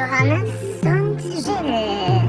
Johannes und Jill.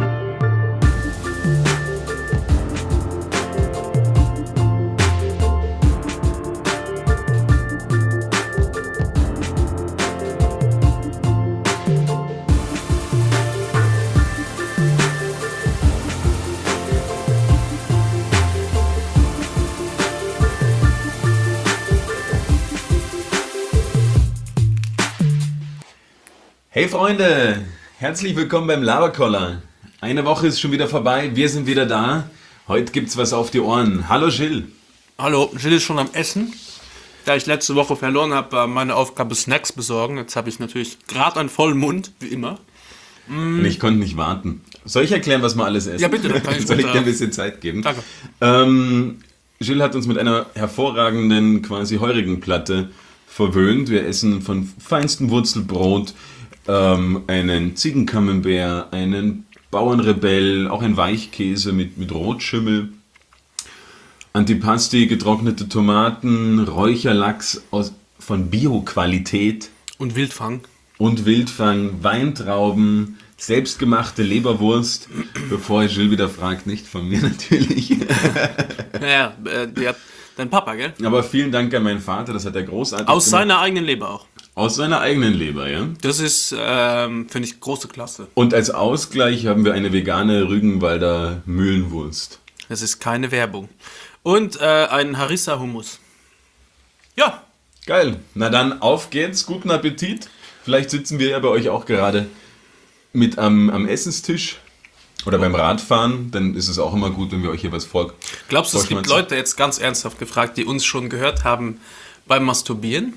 Hey Freunde, herzlich willkommen beim Laberkoller. Eine Woche ist schon wieder vorbei, wir sind wieder da. Heute gibt's was auf die Ohren. Hallo Jill. Hallo, Jill ist schon am Essen. Da ich letzte Woche verloren habe, war meine Aufgabe Snacks besorgen. Jetzt habe ich natürlich gerade einen vollen Mund, wie immer. Und ich konnte nicht warten. Soll ich erklären, was wir alles essen? Ja bitte, dann kann ich Soll ich dir ein bisschen Zeit geben? Danke. Jill hat uns mit einer hervorragenden quasi Heurigenplatte verwöhnt. Wir essen von feinstem Wurzelbrot, einen Ziegencamembert, einen Bauernrebell, auch ein Weichkäse mit Rotschimmel, Antipasti, getrocknete Tomaten, Räucherlachs von Bio-Qualität Und Wildfang. und Wildfang, Weintrauben, selbstgemachte Leberwurst, bevor Jill wieder fragt, nicht von mir natürlich. Ja, dein Papa, gell? Aber vielen Dank an meinen Vater, das hat er großartig Aus gemacht. seiner eigenen Leber auch. Aus seiner eigenen Leber, ja. Das ist, finde ich, große Klasse. Und als Ausgleich haben wir eine vegane Rügenwalder Mühlenwurst. Das ist keine Werbung. Und einen Harissa-Hummus. Ja, Geil. Na dann, auf geht's. Guten Appetit. Vielleicht sitzen wir ja bei euch auch gerade mit am Essenstisch oder beim Radfahren. Dann ist es auch immer gut, wenn wir euch hier was glaubst du, es gibt vorschmatzen. Leute, jetzt ganz ernsthaft gefragt, die uns schon gehört haben beim Masturbieren?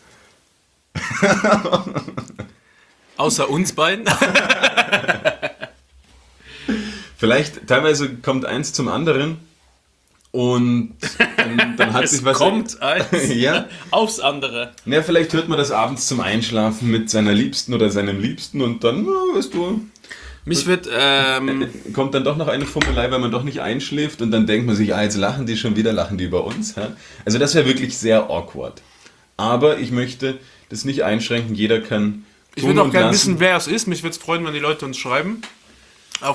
Außer uns beiden? Vielleicht, teilweise kommt eins zum anderen und dann hat sich was... Kommt eins Ja. aufs andere. Ja, vielleicht hört man das abends zum Einschlafen mit seiner Liebsten oder seinem Liebsten und dann, weißt du, Mich wird, kommt dann doch noch eine Fummelei, weil man doch nicht einschläft und dann denkt man sich, jetzt lachen die schon wieder, lachen die über uns. Ja? Also das wäre wirklich sehr awkward. Aber ich möchte das nicht einschränken, jeder kann ich tun würde auch und gerne lassen. wissen, wer es ist. Mich würde es freuen, wenn die Leute uns schreiben. Auf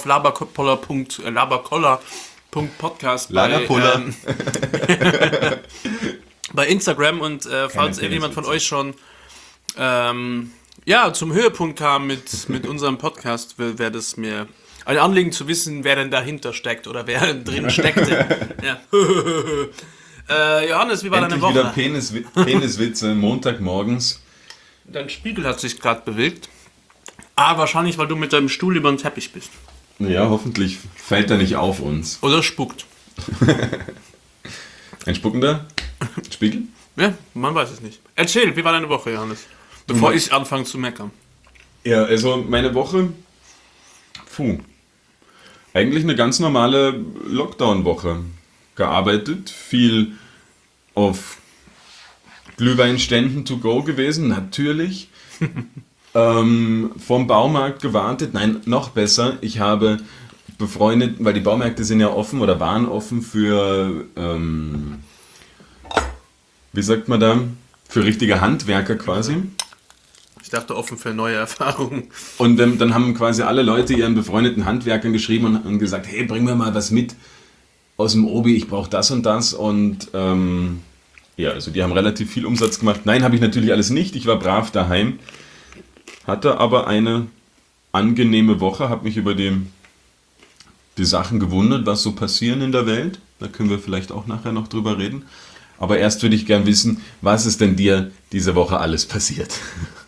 laberkoller.podcast Lagerpuller. Bei Instagram und falls irgendjemand von euch schon zum Höhepunkt kam mit unserem Podcast, wäre das mir ein Anliegen zu wissen, wer denn dahinter steckt oder wer drin steckte. Ja. Johannes, wie war deine Endlich Woche? wieder Peniswitze Montagmorgens. Dein Spiegel hat sich gerade bewegt. Wahrscheinlich, weil du mit deinem Stuhl über den Teppich bist. Ja, hoffentlich fällt er nicht auf uns. Oder spuckt. Ein spuckender Spiegel? Ja, man weiß es nicht. Erzähl, wie war deine Woche, Johannes? Bevor ich anfange zu meckern. Ja, also meine Woche, eigentlich eine ganz normale Lockdown-Woche. Gearbeitet, viel auf Glühweinständen to go gewesen, natürlich. Vom Baumarkt gewartet, nein, noch besser, ich habe befreundet, weil die Baumärkte sind ja offen oder waren offen für, wie sagt man da, für richtige Handwerker quasi. Ich dachte, offen für neue Erfahrungen. Und dann haben quasi alle Leute ihren befreundeten Handwerkern geschrieben und gesagt, hey, bring mir mal was mit aus dem Obi, ich brauche das und das. Und also die haben relativ viel Umsatz gemacht. Nein, habe ich natürlich alles nicht, ich war brav daheim. Hatte aber eine angenehme Woche, habe mich über die Sachen gewundert, was so passieren in der Welt. Da können wir vielleicht auch nachher noch drüber reden. Aber erst würde ich gern wissen, was ist denn dir diese Woche alles passiert?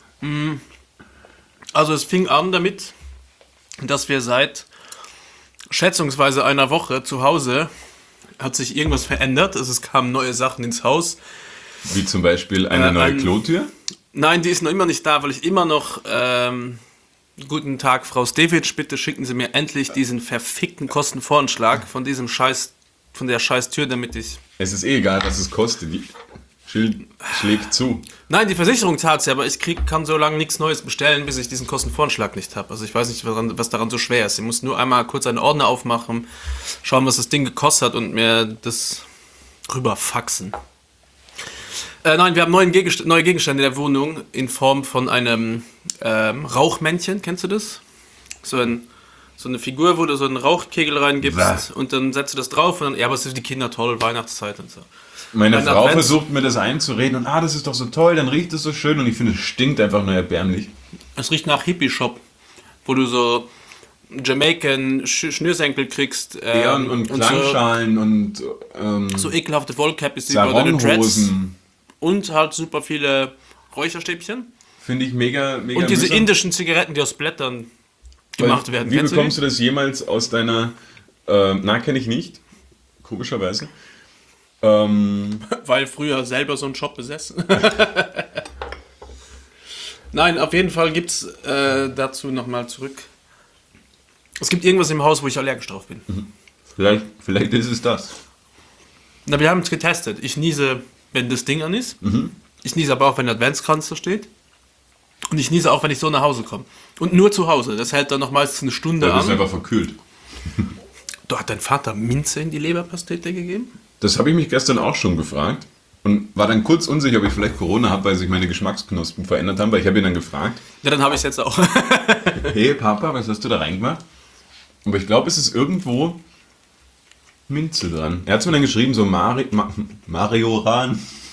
Also es fing an damit, dass wir seit schätzungsweise einer Woche zu Hause hat sich irgendwas verändert. Also es kamen neue Sachen ins Haus. Wie zum Beispiel eine neue Klotür? Nein, die ist noch immer nicht da, weil ich immer noch... Guten Tag, Frau Stevic, bitte schicken Sie mir endlich diesen verfickten Kostenvoranschlag von der scheiß Tür, damit ich... Es ist egal, was es kostet. Die Schild schlägt zu. Nein, die Versicherung zahlt ja, aber ich kann so lange nichts Neues bestellen, bis ich diesen Kostenvoranschlag nicht habe. Also ich weiß nicht, was daran so schwer ist. Ich muss nur einmal kurz einen Ordner aufmachen, schauen, was das Ding gekostet hat und mir das rüberfaxen. Nein, wir haben neue Gegenstände in der Wohnung in Form von einem Rauchmännchen. Kennst du das? So eine Figur, wo du so einen Rauchkegel reingibst Was? und dann setzt du das drauf und dann, ja, aber es ist für die Kinder toll, Weihnachtszeit und so. Meine Mein Frau Advents- versucht mir das einzureden und das ist doch so toll, dann riecht es so schön und ich finde, es stinkt einfach nur erbärmlich. Es riecht nach Hippie-Shop, wo du so Jamaican Schnürsenkel kriegst Und Klangschalen und so ekelhafte Wollcappies über deine Dreads Saronghosen. und halt super viele Räucherstäbchen Finde ich mega und diese mühsam. indischen Zigaretten, die aus Blättern gemacht werden. Wie Kennst bekommst du du das jemals aus deiner... kenne ich nicht. Komischerweise. die? Weil früher selber so einen Shop besessen. Nein, auf jeden Fall gibt es dazu nochmal zurück. Es gibt irgendwas im Haus, wo ich allergisch drauf bin. Vielleicht ist es das. Na, wir haben es getestet. Ich niese, wenn das Ding an ist. Ich niese aber auch, wenn der Adventskranz da steht. Und ich niese auch, wenn ich so nach Hause komme. Und nur zu Hause. Das hält dann noch meistens eine Stunde Da bist du an. einfach verkühlt. Da hat dein Vater Minze in die Leberpastete gegeben? Das habe ich mich gestern auch schon gefragt und war dann kurz unsicher, ob ich vielleicht Corona habe, weil sich meine Geschmacksknospen verändert haben, weil ich habe ihn dann gefragt, Ja, dann habe ich es jetzt auch. hey Papa, was hast du da reingemacht? Aber ich glaube, es ist irgendwo Minze dran. Er hat es mir dann geschrieben, so Mario-Ran.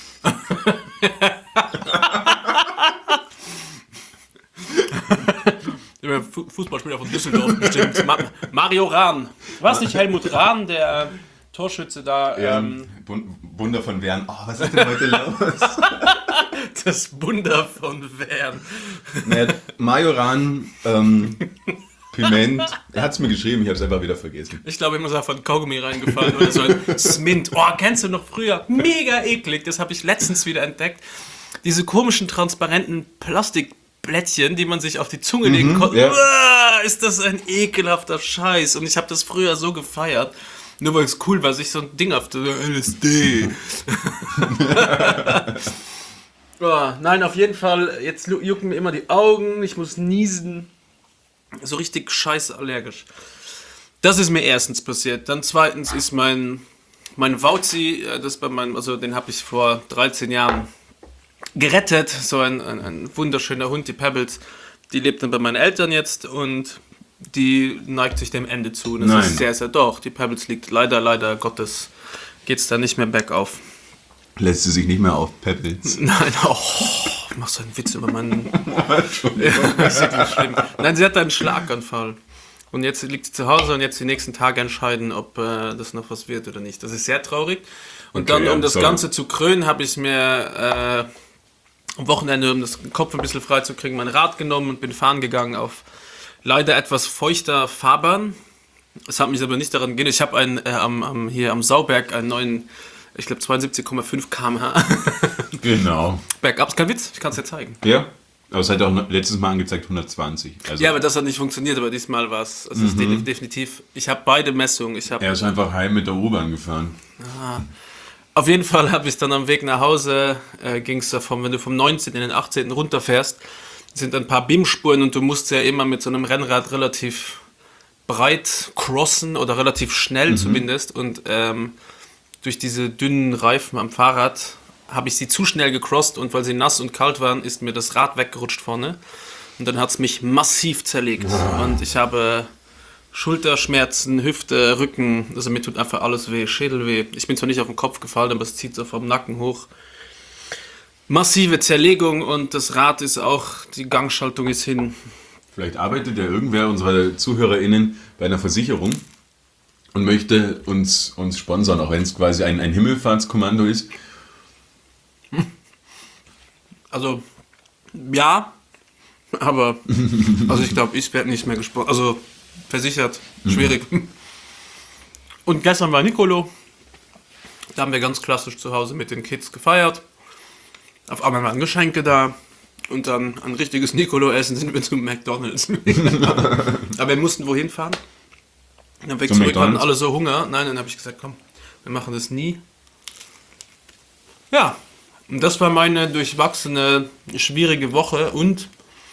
Fußballspieler von Düsseldorf bestimmt. Mario Rahn. War es nicht Helmut Rahn, der Torschütze da? Wunder von Wern. Oh, was ist denn heute los? Das Wunder von Wern. Naja, Majoran, Piment. Er hat es mir geschrieben, ich habe es einfach wieder vergessen. Ich glaube, ihm ist einfach ein Kaugummi reingefallen oder so ein Smint. Oh, kennst du noch früher? Mega eklig. Das habe ich letztens wieder entdeckt. Diese komischen, transparenten Plastikblättchen, die man sich auf die Zunge legen konnte. ja. Uah, ist das ein ekelhafter Scheiß. Und ich habe das früher so gefeiert. Nur weil es cool war, sich so ein Ding auf der LSD. Oh, nein, auf jeden Fall. Jetzt jucken mir immer die Augen. Ich muss niesen. So richtig scheiße allergisch. Das ist mir erstens passiert. Dann zweitens ist mein Wauzi, das bei meinem, also den habe ich vor 13 Jahren gerettet. So ein wunderschöner Hund, die Pebbles. Die lebt dann bei meinen Eltern jetzt und die neigt sich dem Ende zu. Und das Nein. ist sehr, sehr doch. Die Pebbles liegt leider Gottes, geht es da nicht mehr bergauf. Lässt sie sich nicht mehr auf Pebbles. Nein, oh, machst du einen Witz über meinen... Entschuldigung. Das ist wirklich schlimm. Nein, sie hat einen Schlaganfall. Und jetzt liegt sie zu Hause und jetzt die nächsten Tage entscheiden, ob das noch was wird oder nicht. Das ist sehr traurig. Und Okay, dann, ja, um das sorry. Ganze zu krönen, habe ich mir am Wochenende, um das Kopf ein bisschen frei zu kriegen, mein Rad genommen und bin fahren gegangen auf leider etwas feuchter Fahrbahn. Es hat mich aber nicht daran gegeben. Ich habe hier am Sauberg einen neuen, ich glaube 72,5 km/h Genau. bergab. Ist kein Witz, ich kann es dir zeigen. Ja, aber es hat auch letztes Mal angezeigt 120. Also Ja, aber das hat nicht funktioniert, aber diesmal war es. Also es ist definitiv. Ich habe beide Messungen. er ist einfach heim mit der U-Bahn gefahren. Auf jeden Fall habe ich dann am Weg nach Hause, ging es davon, wenn du vom 19. in den 18. runterfährst, sind ein paar BIM-Spuren und du musst ja immer mit so einem Rennrad relativ breit crossen oder relativ schnell zumindest. Und durch diese dünnen Reifen am Fahrrad habe ich sie zu schnell gecrosst und weil sie nass und kalt waren, ist mir das Rad weggerutscht vorne. Und dann hat es mich massiv zerlegt. Und ich habe Schulterschmerzen, Hüfte, Rücken, also mir tut einfach alles weh, Schädelweh. Ich bin zwar nicht auf den Kopf gefallen, aber es zieht so vom Nacken hoch. Massive Zerlegung und das Rad ist auch, die Gangschaltung ist hin. Vielleicht arbeitet ja irgendwer unserer ZuhörerInnen bei einer Versicherung und möchte uns sponsern, auch wenn es quasi ein Himmelfahrtskommando ist. Also, ja, aber, also ich glaube, ich werde nicht mehr gesponsert, also versichert, schwierig. Und gestern war Nicolo, da haben wir ganz klassisch zu Hause mit den Kids gefeiert. Auf einmal waren Geschenke da und dann ein richtiges Nicolo-Essen sind wir zum McDonald's. Aber wir mussten wohin fahren? Und dann weg Zum zurück, hatten McDonald's? alle so Hunger. Nein, dann habe ich gesagt, komm, wir machen das nie. Ja, und das war meine durchwachsene, schwierige Woche und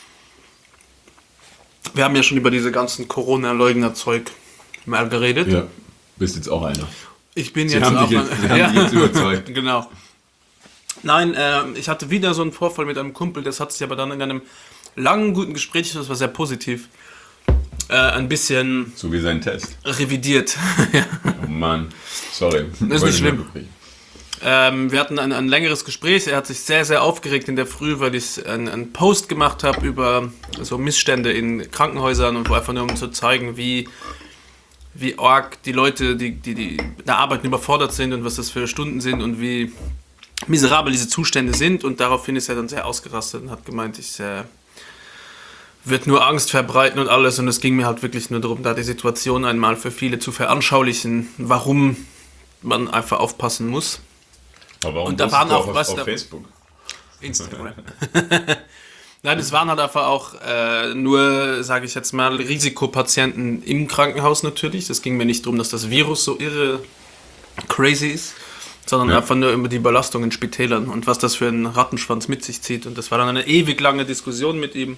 wir haben ja schon über diese ganzen Corona-Leugner-Zeug mal geredet. Ja, bist jetzt auch einer. Ich bin Sie jetzt haben auch dich jetzt- Sie haben dich jetzt überzeugt. Genau. Nein, ich hatte wieder so einen Vorfall mit einem Kumpel, das hat sich aber dann in einem langen, guten Gespräch, das war sehr positiv, ein bisschen So wie sein Test. revidiert. Oh Mann, sorry. Das ist Wollte nicht schlimm. wirklich. Wir hatten ein längeres Gespräch, er hat sich sehr, sehr aufgeregt in der Früh, weil ich einen Post gemacht habe über so Missstände in Krankenhäusern und wo einfach nur um zu zeigen, wie arg die Leute, die da arbeiten, überfordert sind und was das für Stunden sind und wie miserabel diese Zustände sind. Und daraufhin ist er dann sehr ausgerastet und hat gemeint, ich wird nur Angst verbreiten und alles. Und es ging mir halt wirklich nur darum, da die Situation einmal für viele zu veranschaulichen, warum man einfach aufpassen muss. Aber warum Und da postest waren du auch auf, was auf da- Facebook? Instagram. Nein, es waren halt einfach auch nur, sage ich jetzt mal, Risikopatienten im Krankenhaus natürlich. Das ging mir nicht darum, dass das Virus so irre crazy ist, sondern Ja. einfach nur über die Überlastung in Spitälern und was das für einen Rattenschwanz mit sich zieht. Und das war dann eine ewig lange Diskussion mit ihm,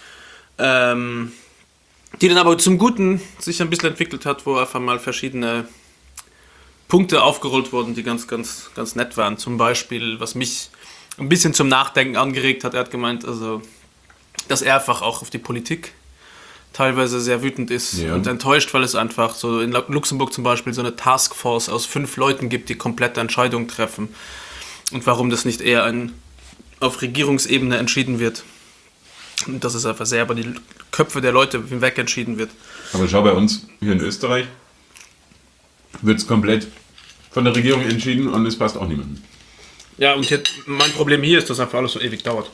die dann aber zum Guten sich ein bisschen entwickelt hat, wo einfach mal verschiedene Punkte aufgerollt wurden, die ganz, ganz, ganz nett waren. Zum Beispiel, was mich ein bisschen zum Nachdenken angeregt hat. Er hat gemeint, also, dass er einfach auch auf die Politik teilweise sehr wütend ist Ja. und enttäuscht, weil es einfach so in Luxemburg zum Beispiel so eine Taskforce aus 5 Leuten gibt, die komplette Entscheidungen treffen. Und warum das nicht eher auf Regierungsebene entschieden wird. Und dass es einfach sehr über die Köpfe der Leute hinweg entschieden wird. Aber schau, bei uns hier in Österreich wird es komplett von der Regierung entschieden und es passt auch niemandem. Ja, und jetzt, mein Problem hier ist, dass einfach alles so ewig dauert.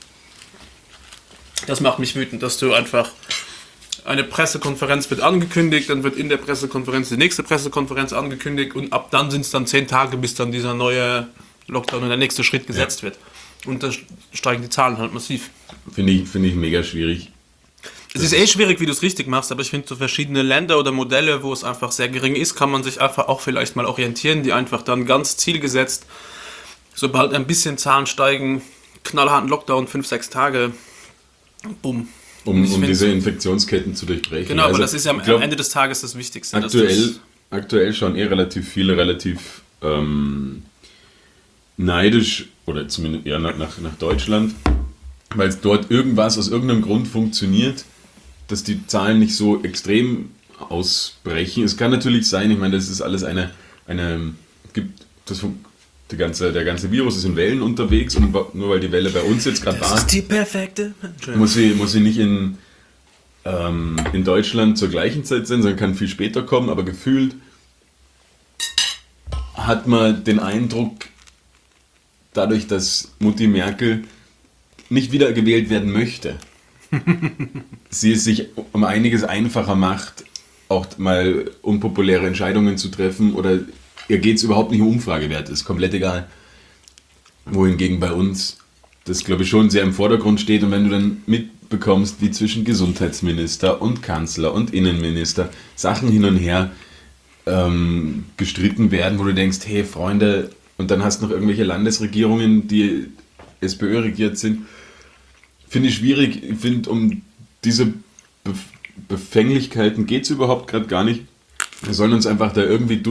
Das macht mich wütend, dass du einfach eine Pressekonferenz wird angekündigt, dann wird in der Pressekonferenz die nächste Pressekonferenz angekündigt und ab dann sind es dann 10 Tage, bis dann dieser neue Lockdown und der nächste Schritt gesetzt wird. Und da steigen die Zahlen halt massiv. Finde ich mega schwierig. Es ist schwierig, wie du es richtig machst, aber ich finde, so verschiedene Länder oder Modelle, wo es einfach sehr gering ist, kann man sich einfach auch vielleicht mal orientieren, die einfach dann ganz zielgesetzt, sobald ein bisschen Zahlen steigen, knallharten Lockdown, 5-6 Tage, bumm. Um Ich find's- diese Infektionsketten zu durchbrechen. Genau, aber Also, das ist ja am ich glaub, Ende des Tages das Wichtigste. dass aktuell schauen relativ viele relativ neidisch oder zumindest eher nach Deutschland, weil es dort irgendwas aus irgendeinem Grund funktioniert, dass die Zahlen nicht so extrem ausbrechen. Es kann natürlich sein, ich meine, das ist alles der ganze Virus ist in Wellen unterwegs und nur weil die Welle bei uns jetzt gerade das war, ist die perfekte. muss sie nicht in Deutschland zur gleichen Zeit sein, sondern kann viel später kommen, aber gefühlt hat man den Eindruck, dadurch, dass Mutti Merkel nicht wiedergewählt werden möchte, sie es sich um einiges einfacher macht, auch mal unpopuläre Entscheidungen zu treffen oder ihr geht es überhaupt nicht um Umfragewerte, ist komplett egal. Wohingegen bei uns das, glaube ich, schon sehr im Vordergrund steht und wenn du dann mitbekommst, wie zwischen Gesundheitsminister und Kanzler und Innenminister Sachen hin und her gestritten werden, wo du denkst, hey Freunde, und dann hast du noch irgendwelche Landesregierungen, die SPÖ regiert sind, finde ich schwierig. Ich finde, um diese Befänglichkeiten geht es überhaupt gerade gar nicht. Wir sollen uns einfach da irgendwie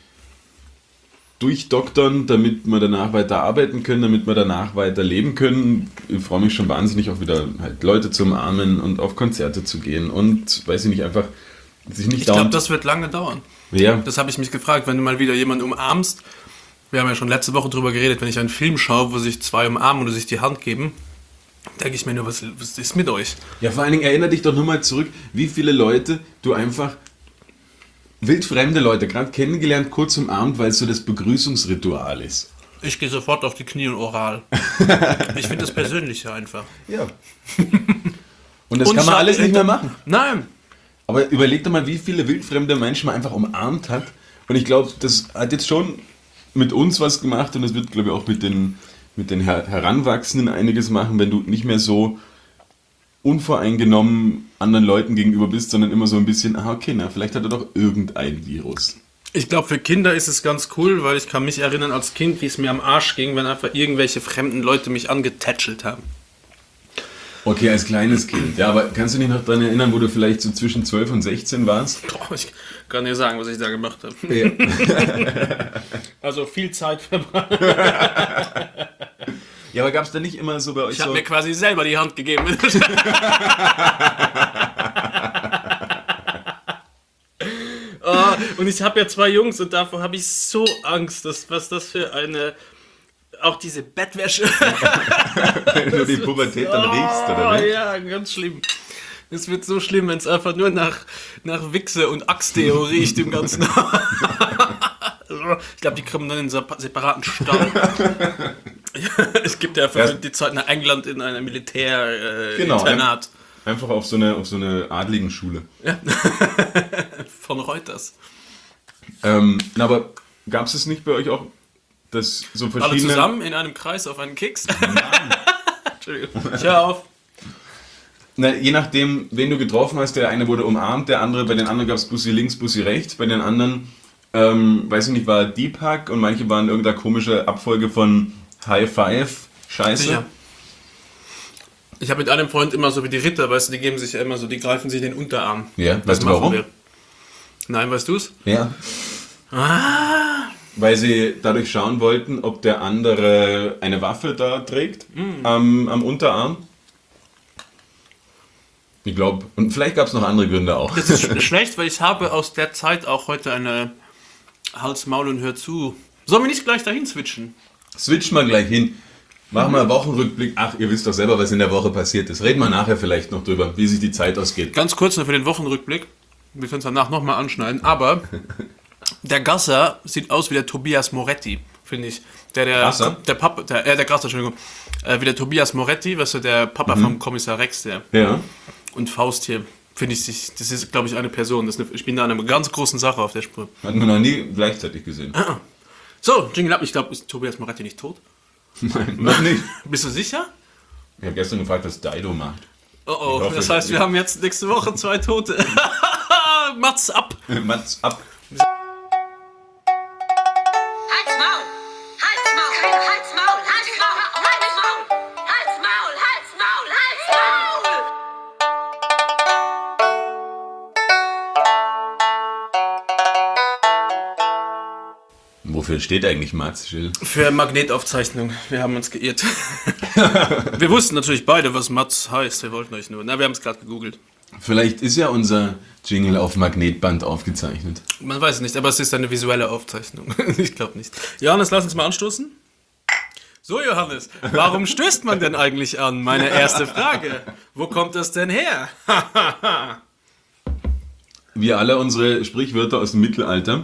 durchdoktern, damit wir danach weiter arbeiten können, damit wir danach weiter leben können. Ich freue mich schon wahnsinnig, auch wieder halt Leute zu umarmen und auf Konzerte zu gehen und, weiß ich nicht, einfach sich nicht Ich glaube, dauernd... das wird lange dauern. Ja, Das habe ich mich gefragt, wenn du mal wieder jemanden umarmst. Wir haben ja schon letzte Woche drüber geredet, wenn ich einen Film schaue, wo sich 2 umarmen oder sich die Hand geben, denke ich mir nur, was ist mit euch? ja, vor allen Dingen erinnere dich doch nur mal zurück, wie viele Leute du einfach wildfremde Leute gerade kennengelernt, kurz umarmt, weil es so das Begrüßungsritual ist. Ich gehe sofort auf die Knie und oral. Ich finde das Persönliche einfach. Ja. Und das kann man alles nicht mehr machen. Nein. Aber überleg doch mal, wie viele wildfremde Menschen man einfach umarmt hat. Und ich glaube, das hat jetzt schon mit uns was gemacht und das wird, glaube ich, auch mit den Heranwachsenden einiges machen, wenn du nicht mehr so unvoreingenommen anderen Leuten gegenüber bist, sondern immer so ein bisschen, okay, na, vielleicht hat er doch irgendein Virus. Ich glaube, für Kinder ist es ganz cool, weil ich kann mich erinnern als Kind, wie es mir am Arsch ging, wenn einfach irgendwelche fremden Leute mich angetätschelt haben. Okay, als kleines Kind. Ja, aber kannst du dich noch daran erinnern, wo du vielleicht so zwischen 12 und 16 warst? Boah, ich kann dir sagen, was ich da gemacht habe. Ja. Also viel Zeit verbracht. Ja, aber gab es da nicht immer so bei euch Ich habe so... mir quasi selber die Hand gegeben. Oh, und ich habe ja 2 Jungs und davor habe ich so Angst, was das für eine... Auch diese Bettwäsche. Wenn du die Pubertät dann riechst, oder Oh nicht? ja, ganz schlimm. Es wird so schlimm, wenn es einfach nur nach Wichse und Axtdeo riecht im ganzen Haus. Ich glaube, die kriegen dann in einen separaten Stall. Es gibt ja die Zeit nach England in einem Militär-Internat. Einfach auf so eine adligen Schule. Von Reuters. Aber gab es nicht bei euch auch, dass so Alle verschiedene... zusammen in einem Kreis auf einen Keks? Entschuldigung. Ich hör auf. Na, je nachdem, wen du getroffen hast, der eine wurde umarmt, der andere, bei den anderen gab es Bussi links, Bussi rechts, bei den anderen, weiß ich nicht, war Deepak und manche waren irgendeine komische Abfolge von High Five, Scheiße. Sicher. Ich habe mit einem Freund immer so wie die Ritter, weißt du, die geben sich ja immer so, die greifen sich in den Unterarm. Ja, Das weißt du machen warum? wir. Nein, weißt du's? Ja. Weil sie dadurch schauen wollten, ob der andere eine Waffe da trägt, am Unterarm. Ich glaube, und vielleicht gab es noch andere Gründe auch. Das ist schlecht, weil ich habe aus der Zeit auch heute eine Hals, Maul und Hör zu. Sollen wir nicht gleich dahin switchen? Switch mal gleich hin. Machen wir einen Wochenrückblick. Ach, ihr wisst doch selber, was in der Woche passiert ist. Reden wir nachher vielleicht noch drüber, wie sich die Zeit ausgeht. Ganz kurz noch für den Wochenrückblick. Wir können es danach nochmal anschneiden. Aber der Gasser sieht aus wie der Tobias Moretti, finde ich. Gasser? Der Gasser, Entschuldigung. Wie der Tobias Moretti, weißt du, der Papa vom Kommissar Rex, der. Ja. Und Faust hier, finde ich, das ist, glaube ich, eine Person. Ich bin da an einer ganz großen Sache auf der Spur. Hat man noch nie gleichzeitig gesehen. So, Jingle Up, ich glaube, ist Tobias Moretti nicht tot? Nein, noch nicht. Bist du sicher? Ich habe gestern gefragt, was Dido macht. Oh oh, Ich hoffe, das heißt, wir haben jetzt nächste Woche 2 Tote. Mats ab! Mats ab. Halt's Maul! Halt's Maul! Halt's Maul! Halt's Maul! Halt's Maul! Halt's Maul! Halt's Maul! Halt's Maul! Wofür steht eigentlich Mats, Jill? Für Magnetaufzeichnung. Wir haben uns geirrt. Wir wussten natürlich beide, was Mats heißt. Wir wollten euch nur. Na, wir haben es gerade gegoogelt. Vielleicht ist ja unser Jingle auf Magnetband aufgezeichnet. Man weiß es nicht, aber es ist eine visuelle Aufzeichnung. Ich glaube nicht. Johannes, lass uns mal anstoßen. So, Johannes, warum stößt man denn eigentlich an? Meine erste Frage. Wo kommt das denn her? Wie alle unsere Sprichwörter aus dem Mittelalter.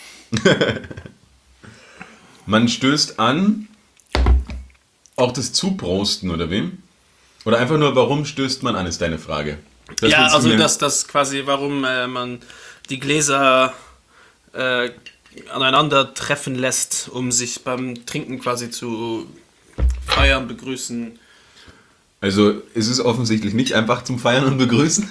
Man stößt an, auch das Zuprosten, oder wem? Oder einfach nur, warum stößt man an, ist deine Frage. Das Ja, willst du also mir- das quasi, warum man die Gläser aneinander treffen lässt, um sich beim Trinken quasi zu feiern, begrüßen. Also, es ist offensichtlich nicht einfach zum Feiern und Begrüßen.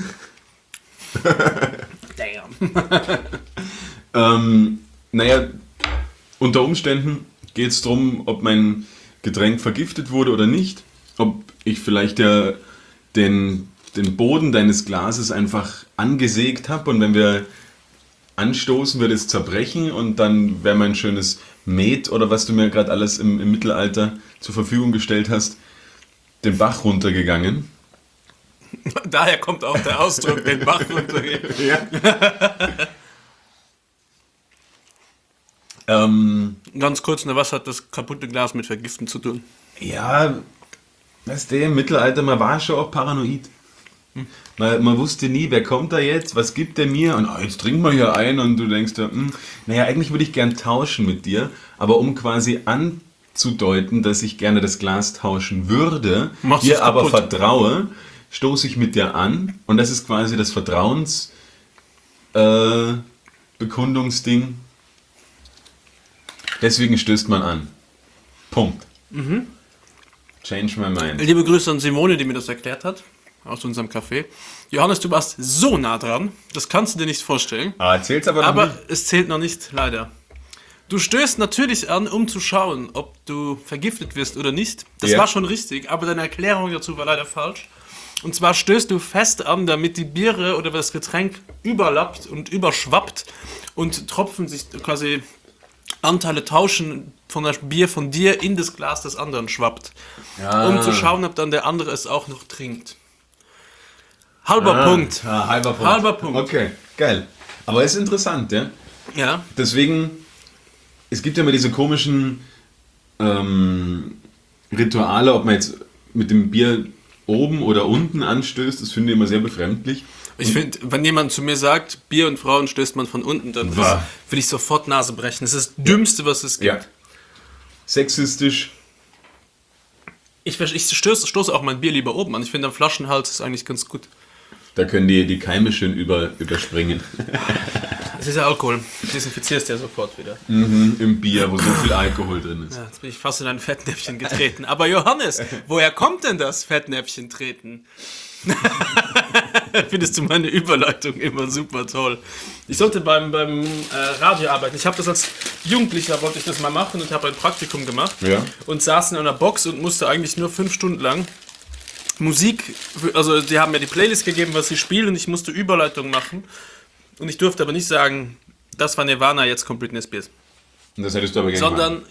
Damn. Naja, unter Umständen geht es darum, ob mein Getränk vergiftet wurde oder nicht. Ob ich vielleicht ja den Boden deines Glases einfach angesägt habe und wenn wir anstoßen, wird es zerbrechen und dann wäre mein schönes Met oder was du mir gerade alles im Mittelalter zur Verfügung gestellt hast, den Bach runtergegangen. Daher kommt auch der Ausdruck, den Bach runtergehen. Ja. Ganz kurz, was hat das kaputte Glas mit Vergiften zu tun? Ja, weißt du, im Mittelalter, man war schon auch paranoid. Man wusste nie, wer kommt da jetzt, was gibt der mir und jetzt trinken wir hier ein und du denkst dir, naja, eigentlich würde ich gern tauschen mit dir, aber um quasi anzudeuten, dass ich gerne das Glas tauschen würde, Machst du's dir aber kaputt. vertraue, stoße ich mit dir an und das ist quasi das Vertrauens Bekundungsding. Deswegen stößt man an. Punkt. Change my mind. Liebe Grüße an Simone, die mir das erklärt hat, aus unserem Café. Johannes, du warst so nah dran, das kannst du dir nicht vorstellen. Erzähl's aber noch Aber nicht. es zählt noch nicht, leider. Du stößt natürlich an, um zu schauen, ob du vergiftet wirst oder nicht. Das Ja. war schon richtig, aber deine Erklärung dazu war leider falsch. Und zwar stößt du fest an, damit die Biere oder das Getränk überlappt und überschwappt und Tropfen sich quasi Anteile tauschen, von das Bier von dir in das Glas des anderen schwappt. Um zu schauen, ob dann der andere es auch noch trinkt. Halber Punkt. Halber Punkt. Halber Punkt. Okay, geil. Aber es ist interessant, ja. Ja. Deswegen, es gibt ja immer diese komischen Rituale, ob man jetzt mit dem Bier oben oder unten anstößt, das finde ich immer sehr befremdlich. Ich finde, wenn jemand zu mir sagt, Bier und Frauen stößt man von unten, dann will ich sofort Nase brechen. Das ist das Dümmste, was es gibt. Ja. Sexistisch. Ich stoße auch mein Bier lieber oben an. Ich finde, am Flaschenhals ist eigentlich ganz gut. Da können die Keime schön überspringen. Das ist ja Alkohol. Desinfizierst ja sofort wieder. Im Bier, wo so viel Alkohol drin ist. Ja, jetzt bin ich fast in ein Fettnäpfchen getreten. Aber Johannes, woher kommt denn das Fettnäpfchen treten? Findest du meine Überleitung immer super toll. Ich sollte beim Radio arbeiten. Ich habe das als Jugendlicher, wollte ich das mal machen und habe ein Praktikum gemacht. Ja. Und saß in einer Box und musste eigentlich nur 5 Stunden lang Musik, also die haben mir die Playlist gegeben, was sie spielen und ich musste Überleitung machen. Und ich durfte aber nicht sagen, das war Nirvana, jetzt kommt Britney Spears. Und das hättest du aber gerne Sondern,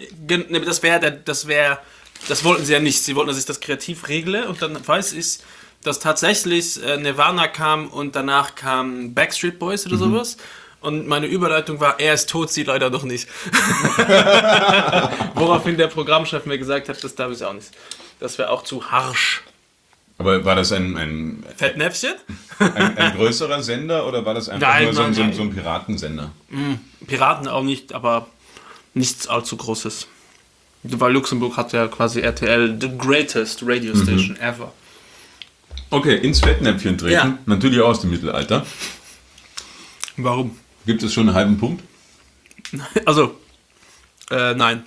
das wollten sie ja nicht. Sie wollten, dass ich das kreativ regle und dann weiß ich, dass tatsächlich Nirvana kam und danach kam Backstreet Boys oder sowas. Und meine Überleitung war, er ist tot, sie leider noch nicht. Woraufhin der Programmchef mir gesagt hat, das darf ich auch nicht. Das wäre auch zu harsch. Aber war das ein Fettnäpfchen? ein größerer Sender oder war das einfach Nein, nur so nein. ein Piratensender? Piraten auch nicht, aber nichts allzu Großes. Weil Luxemburg hat ja quasi RTL, the greatest radio station ever. Okay, ins Fettnäpfchen treten. Ja. Natürlich auch aus dem Mittelalter. Warum? Gibt es schon einen halben Punkt? Also, nein.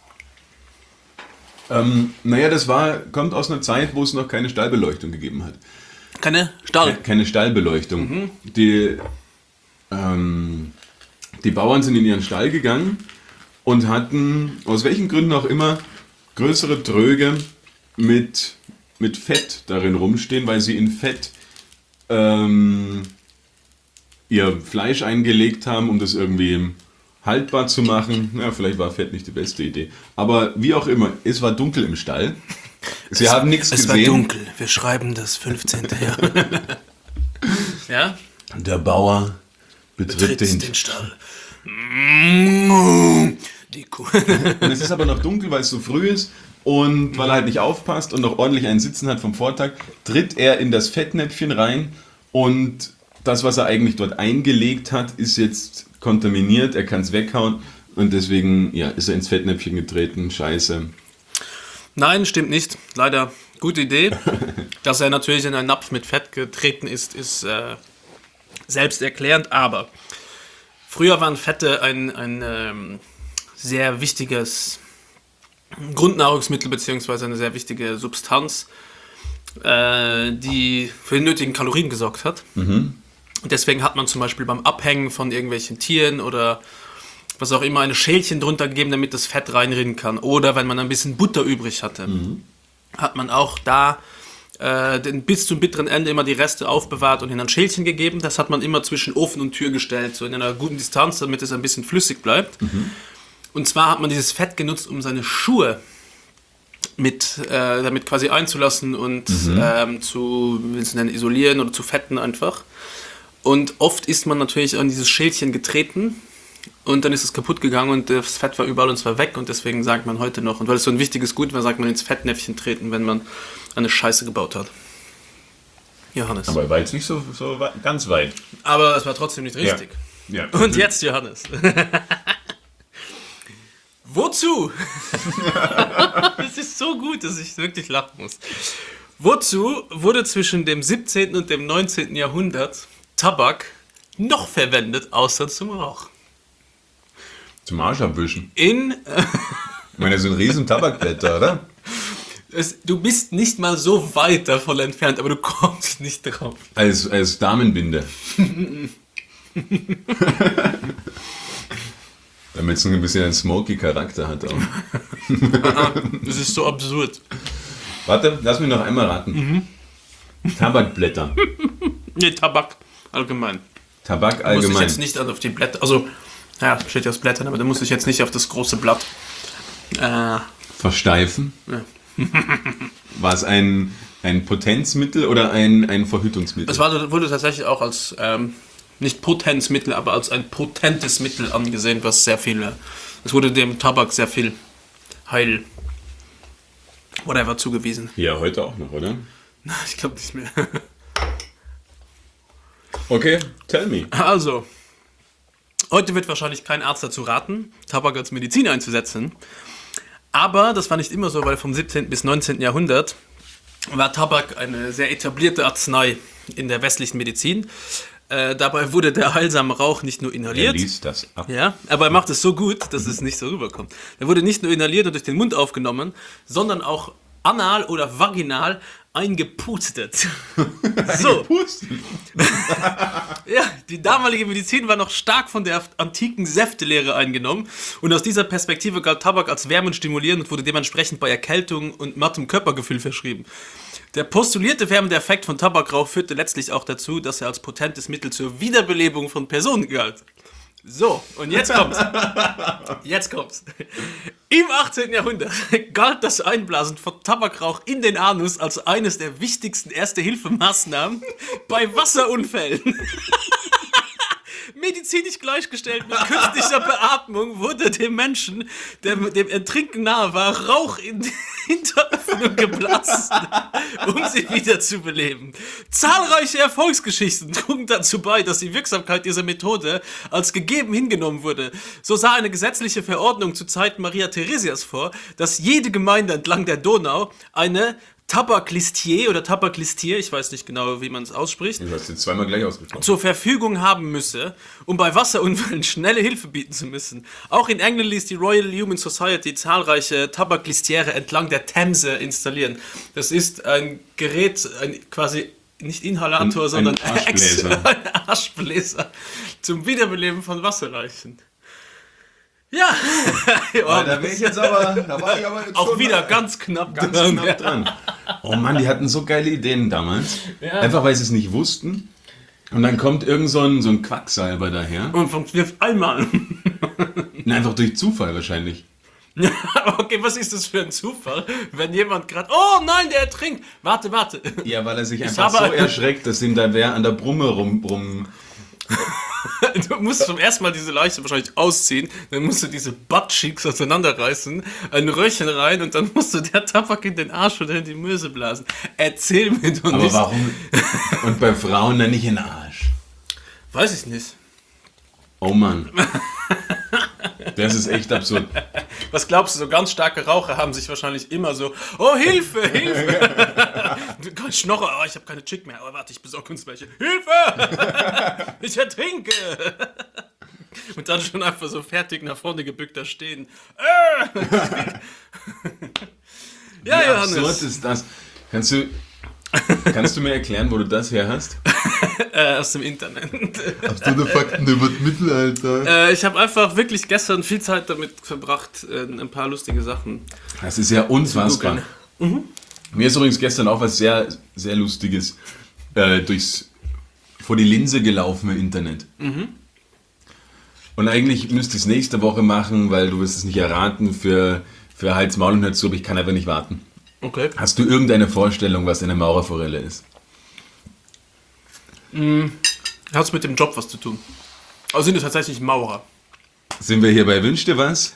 Naja, das kommt aus einer Zeit, wo es noch keine Stallbeleuchtung gegeben hat. Keine Stall. Keine Stallbeleuchtung. Die Bauern sind in ihren Stall gegangen und hatten, aus welchen Gründen auch immer, größere Tröge mit Fett darin rumstehen, weil sie in Fett ihr Fleisch eingelegt haben, um das irgendwie haltbar zu machen. Ja, vielleicht war Fett nicht die beste Idee. Aber wie auch immer, es war dunkel im Stall. Sie haben nichts gesehen. Es war dunkel. Wir schreiben das 15. Jahr. Ja? Der Bauer betritt Den Stall. Die Kuh. Und es ist aber noch dunkel, weil es so früh ist und weil er halt nicht aufpasst und noch ordentlich einen Sitzen hat vom Vortag, tritt er in das Fettnäpfchen rein und das, was er eigentlich dort eingelegt hat, ist jetzt kontaminiert, er kann es weghauen und deswegen ist er ins Fettnäpfchen getreten. Scheiße. Nein, stimmt nicht. Leider gute Idee. Dass er natürlich in einen Napf mit Fett getreten ist selbsterklärend, aber früher waren Fette ein sehr wichtiges Grundnahrungsmittel beziehungsweise eine sehr wichtige Substanz, die für die nötigen Kalorien gesorgt hat. Und deswegen hat man zum Beispiel beim Abhängen von irgendwelchen Tieren oder was auch immer eine Schälchen drunter gegeben, damit das Fett reinrinnen kann. Oder wenn man ein bisschen Butter übrig hatte, hat man auch da bis zum bitteren Ende immer die Reste aufbewahrt und in ein Schälchen gegeben. Das hat man immer zwischen Ofen und Tür gestellt, so in einer guten Distanz, damit es ein bisschen flüssig bleibt. Und zwar hat man dieses Fett genutzt, um seine Schuhe damit quasi einzulassen und zu isolieren oder zu fetten einfach. Und oft ist man natürlich an dieses Schälchen getreten und dann ist es kaputt gegangen und das Fett war überall und es war weg und deswegen sagt man heute noch, und weil es so ein wichtiges Gut war, sagt man ins Fettnäpfchen treten, wenn man eine Scheiße gebaut hat. Johannes. Aber er war jetzt nicht so ganz weit. Aber es war trotzdem nicht richtig. Ja. Und jetzt, Johannes. Wozu? Das ist so gut, dass ich wirklich lachen muss. Wozu wurde zwischen dem 17. und dem 19. Jahrhundert Tabak noch verwendet, außer zum Rauch? Zum Arsch abwischen. Ich meine, das sind riesen Tabakblätter, oder? Du bist nicht mal so weit davon entfernt, aber du kommst nicht drauf. Als Damenbinde. Damit es ein bisschen einen smoky Charakter hat auch. Das ist so absurd. Warte, lass mich noch einmal raten. Tabakblätter. Nee, Tabak allgemein. Tabak Muss ich allgemein. jetzt nicht auf die Blätter. Also, Ja, besteht ja aus Blättern, aber da muss ich jetzt nicht auf das große Blatt. Versteifen? Ja. War es ein Potenzmittel oder ein Verhütungsmittel? Es wurde tatsächlich auch als, nicht Potenzmittel, aber als ein potentes Mittel angesehen, was sehr viel, es wurde dem Tabak sehr viel whatever zugewiesen. Ja, heute auch noch, oder? Ich glaube nicht mehr. Okay, tell me. Also, heute wird wahrscheinlich kein Arzt dazu raten, Tabak als Medizin einzusetzen. Aber das war nicht immer so, weil vom 17. bis 19. Jahrhundert war Tabak eine sehr etablierte Arznei in der westlichen Medizin. Dabei wurde der heilsame Rauch nicht nur Er inhaliert. liest das ab. Ja, aber er macht es so gut, dass es nicht so rüberkommt. Er wurde nicht nur inhaliert und durch den Mund aufgenommen, sondern auch anal oder vaginal eingepustet. So. Pusten. Ja, die damalige Medizin war noch stark von der antiken Säftelehre eingenommen und aus dieser Perspektive galt Tabak als wärmenstimulierend und wurde dementsprechend bei Erkältung und mattem Körpergefühl verschrieben. Der postulierte wärmende Effekt von Tabakrauch führte letztlich auch dazu, dass er als potentes Mittel zur Wiederbelebung von Personen galt. So, und jetzt kommt's. Jetzt kommt's. Im 18. Jahrhundert galt das Einblasen von Tabakrauch in den Anus als eines der wichtigsten Erste-Hilfe-Maßnahmen bei Wasserunfällen. Medizinisch gleichgestellt mit künstlicher Beatmung wurde dem Menschen, der dem Ertrinken nahe war, Rauch in die Hinteröffnung geblasen, um sie wieder zu beleben. Zahlreiche Erfolgsgeschichten trugen dazu bei, dass die Wirksamkeit dieser Methode als gegeben hingenommen wurde. So sah eine gesetzliche Verordnung zu Zeiten Maria Theresias vor, dass jede Gemeinde entlang der Donau eine Tabaklistier oder Tabaklistier, ich weiß nicht genau, wie man es ausspricht, Du hast jetzt zweimal gleich ausgesprochen. zur Verfügung haben müsse, um bei Wasserunfällen schnelle Hilfe bieten zu müssen. Auch in England ließ die Royal Human Society zahlreiche Tabaklistiere entlang der Themse installieren. Das ist ein Gerät, quasi nicht Inhalator, sondern Arschbläser. ein Arschbläser zum Wiederbeleben von Wasserleichen. Ja, Da wäre ich jetzt aber, da war ich aber jetzt auch schon wieder ganz knapp ganz dran. knapp dran. Oh Mann, die hatten so geile Ideen damals. Ja. Einfach weil sie es nicht wussten. Und dann kommt irgend so ein Quacksalber daher. Und funktioniert einmal. Na, einfach durch Zufall wahrscheinlich. Okay, was ist das für ein Zufall, wenn jemand gerade, oh nein, der ertrinkt. Warte. Ja, weil er sich einfach habe- so erschreckt, dass ihm da wer an der Brumme rum. Du musst zum ersten Mal diese Leiche wahrscheinlich ausziehen, dann musst du diese Buttcheeks auseinanderreißen, ein Röhrchen rein und dann musst du der Tabak in den Arsch oder in die Möse blasen. Erzähl mir doch Aber nicht. warum? Und bei Frauen dann nicht in den Arsch. Weiß ich nicht. Oh Mann. Das ist echt absurd. Was glaubst du, so ganz starke Raucher haben sich wahrscheinlich immer so, oh Hilfe! Du kannst schnorren, oh, ich habe keine Chick mehr, aber warte, ich besorge uns welche. Hilfe! Ich ertrinke! Und dann schon einfach so fertig nach vorne gebückt da stehen. Ja, Wie absurd Johannes. ist das? Kannst du mir erklären, wo du das her hast? Aus dem Internet. Absurde Fakten über das Mittelalter. Ich habe einfach wirklich gestern viel Zeit damit verbracht, ein paar lustige Sachen. Das ist ja unfassbar. Mir ist übrigens gestern auch was sehr, sehr Lustiges vor die Linse gelaufen im Internet. Und eigentlich müsste ich es nächste Woche machen, weil du wirst es nicht erraten für Hals, Maul und Hals zu, aber ich kann einfach nicht warten. Okay. Hast du irgendeine Vorstellung, was eine Maurerforelle ist? Hat es mit dem Job was zu tun? Also sind es tatsächlich Maurer? Sind wir hier bei Wünsch dir was?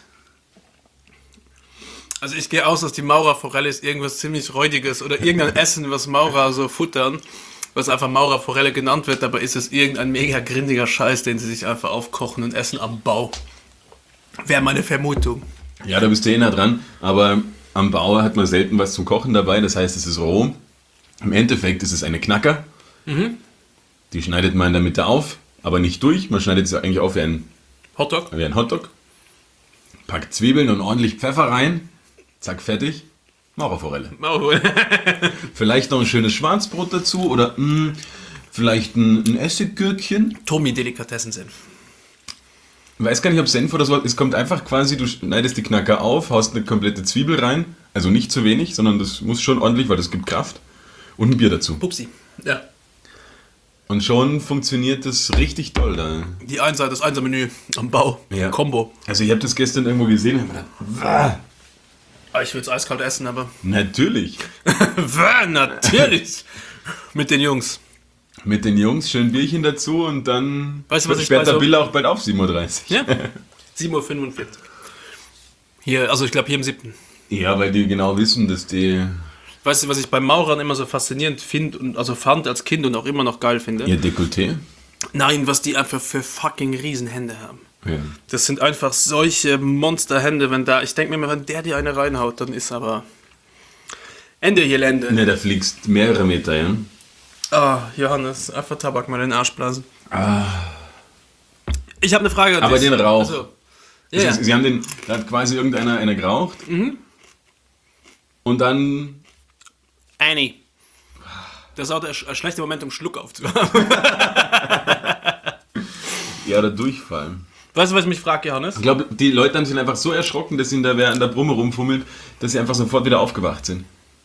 Also ich gehe aus, dass die Maurerforelle ist irgendwas ziemlich Räudiges oder irgendein Essen, was Maurer so futtern, was einfach Maurerforelle genannt wird, dabei ist es irgendein mega grindiger Scheiß, den sie sich einfach aufkochen und essen am Bau. Wäre meine Vermutung. Ja, da bist du eh nah dran, aber am Bauer hat man selten was zum Kochen dabei, das heißt, es ist roh. Im Endeffekt ist es eine Knacker. Die schneidet man in der Mitte auf, aber nicht durch. Man schneidet sie eigentlich auf wie ein Hotdog? Hotdog. Packt Zwiebeln und ordentlich Pfeffer rein. Zack, fertig. Maurerforelle. Vielleicht noch ein schönes Schwarzbrot dazu oder vielleicht ein Essiggürkchen. Tommy-Delikatessen sind. Ich weiß gar nicht, ob Senf oder so. Es kommt einfach quasi, du schneidest die Knacker auf, haust eine komplette Zwiebel rein. Also nicht zu wenig, sondern das muss schon ordentlich, weil das gibt Kraft. Und ein Bier dazu. Pupsi. Ja. Und schon funktioniert das richtig toll da. Die Einseite, das Einser-Menü am Bau. Ja. Combo. Also ich habe das gestern irgendwo gesehen und hab mir gedacht, Ich will es eiskalt essen, aber... natürlich. Natürlich! Mit den Jungs. Mit den Jungs, schön Bierchen dazu und dann Weißt du, was ich sperrt bei der so- Bill auch bald auf, 7:30 Uhr. Ja? 7:45 Uhr. Hier, also ich glaube hier im 7. Ja, weil die genau wissen, dass die Weißt du, was ich bei Maurern immer so faszinierend finde und also fand als Kind und auch immer noch geil finde? ihr Dekolleté. Nein, was die einfach für fucking Riesenhände haben. Ja. Das sind einfach solche Monsterhände, wenn da, ich denke mir immer, wenn der dir eine reinhaut, dann ist aber Ende Gelände. Ne, da fliegst mehrere Meter, ja. Ah, Johannes, einfach Tabak mal in den Arsch blasen. Ich habe eine Frage an Aber dich. den Rauch. Also, ja, ja. Sie haben da hat quasi einer geraucht und dann, Annie. Das ist auch der schlechte Moment, um Schluck aufzuhaben. ja, oder Durchfall. Weißt du, was ich mich frage, Johannes? Ich glaube, die Leute haben sich einfach so erschrocken, dass ihnen da wer an der Brumme rumfummelt, dass sie einfach sofort wieder aufgewacht sind.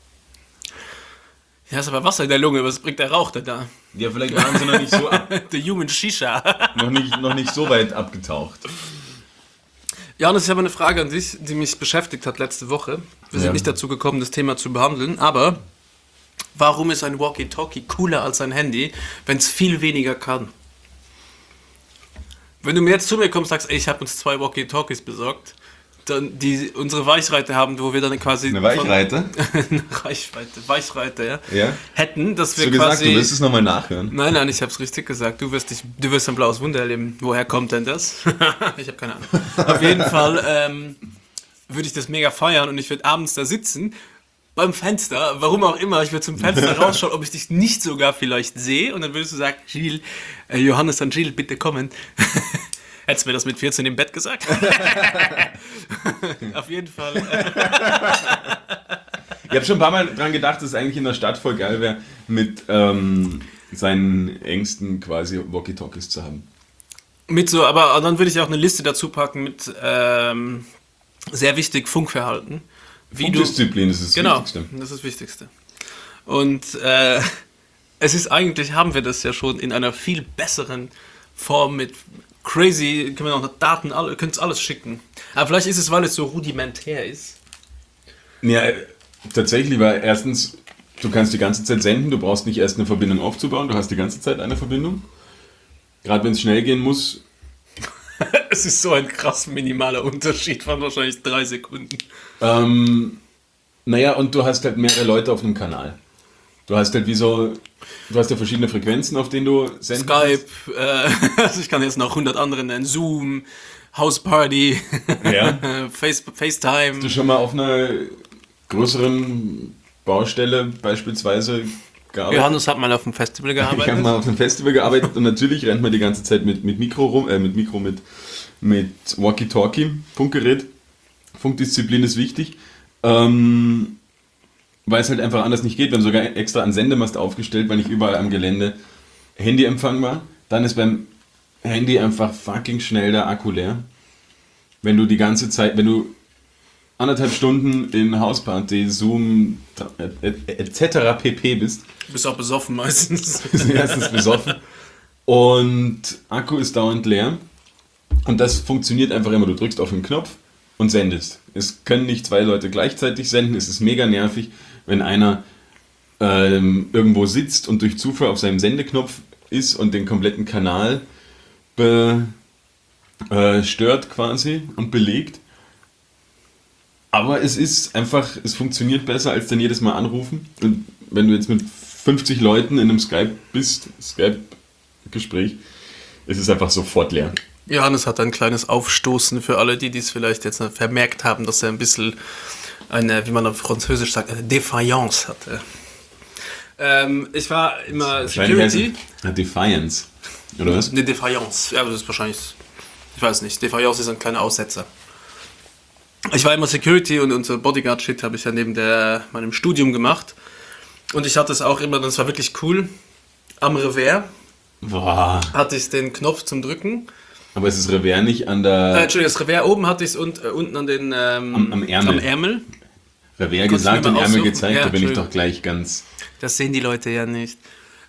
Ja, ist aber Wasser in der Lunge, was bringt der Rauch denn da? Ja, vielleicht waren sie noch nicht so, Der Human Shisha. noch nicht so weit abgetaucht. Johannes, ich habe eine Frage an dich, die mich beschäftigt hat letzte Woche. Wir sind Ja. nicht dazu gekommen, das Thema zu behandeln, aber warum ist ein Walkie-Talkie cooler als ein Handy, wenn es viel weniger kann? Wenn du mir jetzt zu mir kommst und sagst, ey, ich habe uns 2 Walkie-Talkies besorgt, dann die unsere Weichreite haben, wo wir dann quasi Eine Weichreite? eine Weichreite, ja, Ja. hätten, dass wir Du gesagt, quasi... du wirst es nochmal nachhören. Nein, ich habe es richtig gesagt. Du wirst ein blaues Wunder erleben. Woher kommt denn das? Ich habe keine Ahnung. Auf jeden Fall würde ich das mega feiern und ich würde abends da sitzen beim Fenster, warum auch immer, ich würde zum Fenster rausschauen, ob ich dich nicht sogar vielleicht sehe und dann würdest du sagen, Gilles, Johannes und Gilles, bitte kommen. Hättest du mir das mit 14 im Bett gesagt? Auf jeden Fall. Ich habe schon ein paar Mal dran gedacht, dass es eigentlich in der Stadt voll geil wäre, mit seinen Ängsten quasi Walkie-Talkies zu haben. Mit so, aber dann würde ich auch eine Liste dazu packen mit sehr wichtig Funkverhalten. Wie du, Funkdisziplin ist das genau, Wichtigste. das ist das Wichtigste. Und es ist eigentlich, haben wir das ja schon in einer viel besseren Form mit crazy, können wir noch Daten, können es alles schicken. Aber vielleicht ist es, weil es so rudimentär ist. Ja, tatsächlich, weil erstens, du kannst die ganze Zeit senden, du brauchst nicht erst eine Verbindung aufzubauen, du hast die ganze Zeit eine Verbindung. Gerade wenn es schnell gehen muss. Es ist so ein krass minimaler Unterschied von wahrscheinlich 3 Sekunden. Naja, und du hast halt mehrere Leute auf einem Kanal. Du hast halt du hast ja verschiedene Frequenzen, auf denen du senden Skype, also ich kann jetzt noch 100 andere nennen, Zoom, Houseparty, Ja. FaceTime. Hast du schon mal auf einer größeren Baustelle beispielsweise gearbeitet? Johannes hat mal auf dem Festival Ich habe gearbeitet. mal auf einem Festival gearbeitet und natürlich rennt man die ganze Zeit mit Mikro rum, mit Walkie-Talkie, Funkgerät. Funkdisziplin ist wichtig, weil es halt einfach anders nicht geht. Wir haben sogar extra einen Sendemast aufgestellt, weil nicht überall am Gelände Handyempfang war. Dann ist beim Handy einfach fucking schnell der Akku leer. Wenn du die ganze Zeit, wenn du 1,5 Stunden in Hausparty, Zoom etc. pp. bist, Du bist auch besoffen meistens. bist du erstens besoffen und Akku ist dauernd leer und das funktioniert einfach immer. Du drückst auf den Knopf und sendest. Es können nicht 2 Leute gleichzeitig senden, es ist mega nervig, wenn einer irgendwo sitzt und durch Zufall auf seinem Sendeknopf ist und den kompletten Kanal stört quasi und belegt. Aber es ist einfach, es funktioniert besser als dann jedes Mal anrufen. Und wenn du jetzt mit 50 Leuten in einem Skype-Gespräch, ist es einfach sofort leer. Johannes hat ein kleines Aufstoßen für alle, die es vielleicht jetzt vermerkt haben, dass er ein bisschen eine, wie man auf Französisch sagt, eine Defiance hatte. Ich war immer Security. Defiance. Oder was? Eine Defiance. Ja, das ist wahrscheinlich, ich weiß nicht, Defiance ist ein kleiner Aussetzer. Ich war immer Security und unser Bodyguard-Shit habe ich ja neben meinem Studium gemacht. Und ich hatte es auch immer, das war wirklich cool, am Revers Boah. hatte ich den Knopf zum Drücken. Aber es ist Revers nicht an der... Entschuldigung, das Revers oben hatte ich es und unten an den am Ärmel. Am Ärmel. Revers Kannst du gesagt mir und mal Ärmel aussuchen? gezeigt, Ja, da bin ich Entschuldigung. doch gleich ganz... Das sehen die Leute ja nicht.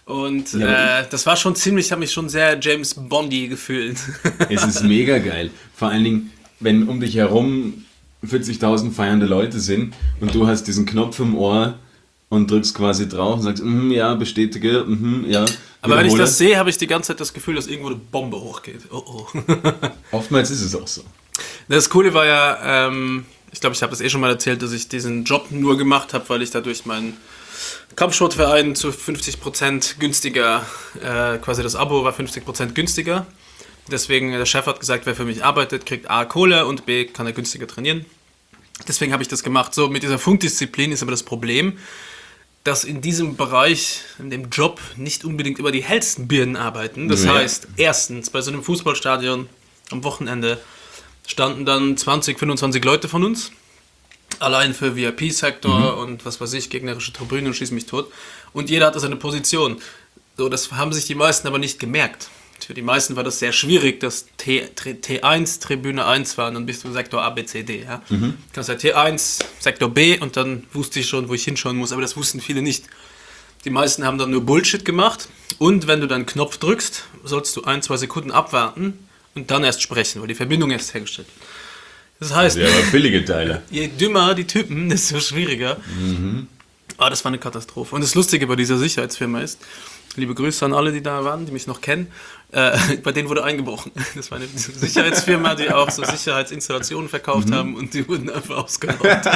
Und Ja, das war schon ziemlich, ich habe mich schon sehr James Bondy gefühlt. Es ist mega geil. Vor allen Dingen, wenn um dich herum 40.000 feiernde Leute sind und du hast diesen Knopf im Ohr und drückst quasi drauf und sagst, ja, bestätige, ja. Aber wenn ich wiederhole. das sehe, habe ich die ganze Zeit das Gefühl, dass irgendwo eine Bombe hochgeht. Oh. Oftmals ist es auch so. Das Coole war ja, ich glaube, ich habe das schon mal erzählt, dass ich diesen Job nur gemacht habe, weil ich dadurch meinen Kampfsportverein zu 50% günstiger, quasi das Abo war 50% günstiger. Deswegen, der Chef hat gesagt, wer für mich arbeitet, kriegt A, Kohle und B, kann er günstiger trainieren. Deswegen habe ich das gemacht. So, mit dieser Funkdisziplin ist aber das Problem, dass in diesem Bereich, in dem Job, nicht unbedingt immer die hellsten Birnen arbeiten. Das heißt, erstens, bei so einem Fußballstadion am Wochenende standen dann 20, 25 Leute von uns. Allein für VIP-Sektor und was weiß ich, gegnerische Tribünen und schieß mich tot. Und jeder hatte seine Position. So, das haben sich die meisten aber nicht gemerkt. Für die meisten war das sehr schwierig, dass T1, Tribüne 1 war und dann bist du Sektor A, B, C, D. Ja? Kannst ja T1, Sektor B und dann wusste ich schon, wo ich hinschauen muss, aber das wussten viele nicht. Die meisten haben dann nur Bullshit gemacht und wenn du dann Knopf drückst, sollst du 1-2 Sekunden abwarten und dann erst sprechen, weil die Verbindung erst hergestellt wird. Das heißt, Ja, aber billige Teile. je dümmer die Typen, desto schwieriger. Aber das war eine Katastrophe. Und das Lustige bei dieser Sicherheitsfirma ist, liebe Grüße an alle, die da waren, die mich noch kennen, bei denen wurde eingebrochen. Das war eine Sicherheitsfirma, die auch so Sicherheitsinstallationen verkauft haben und die wurden einfach ausgeraubt.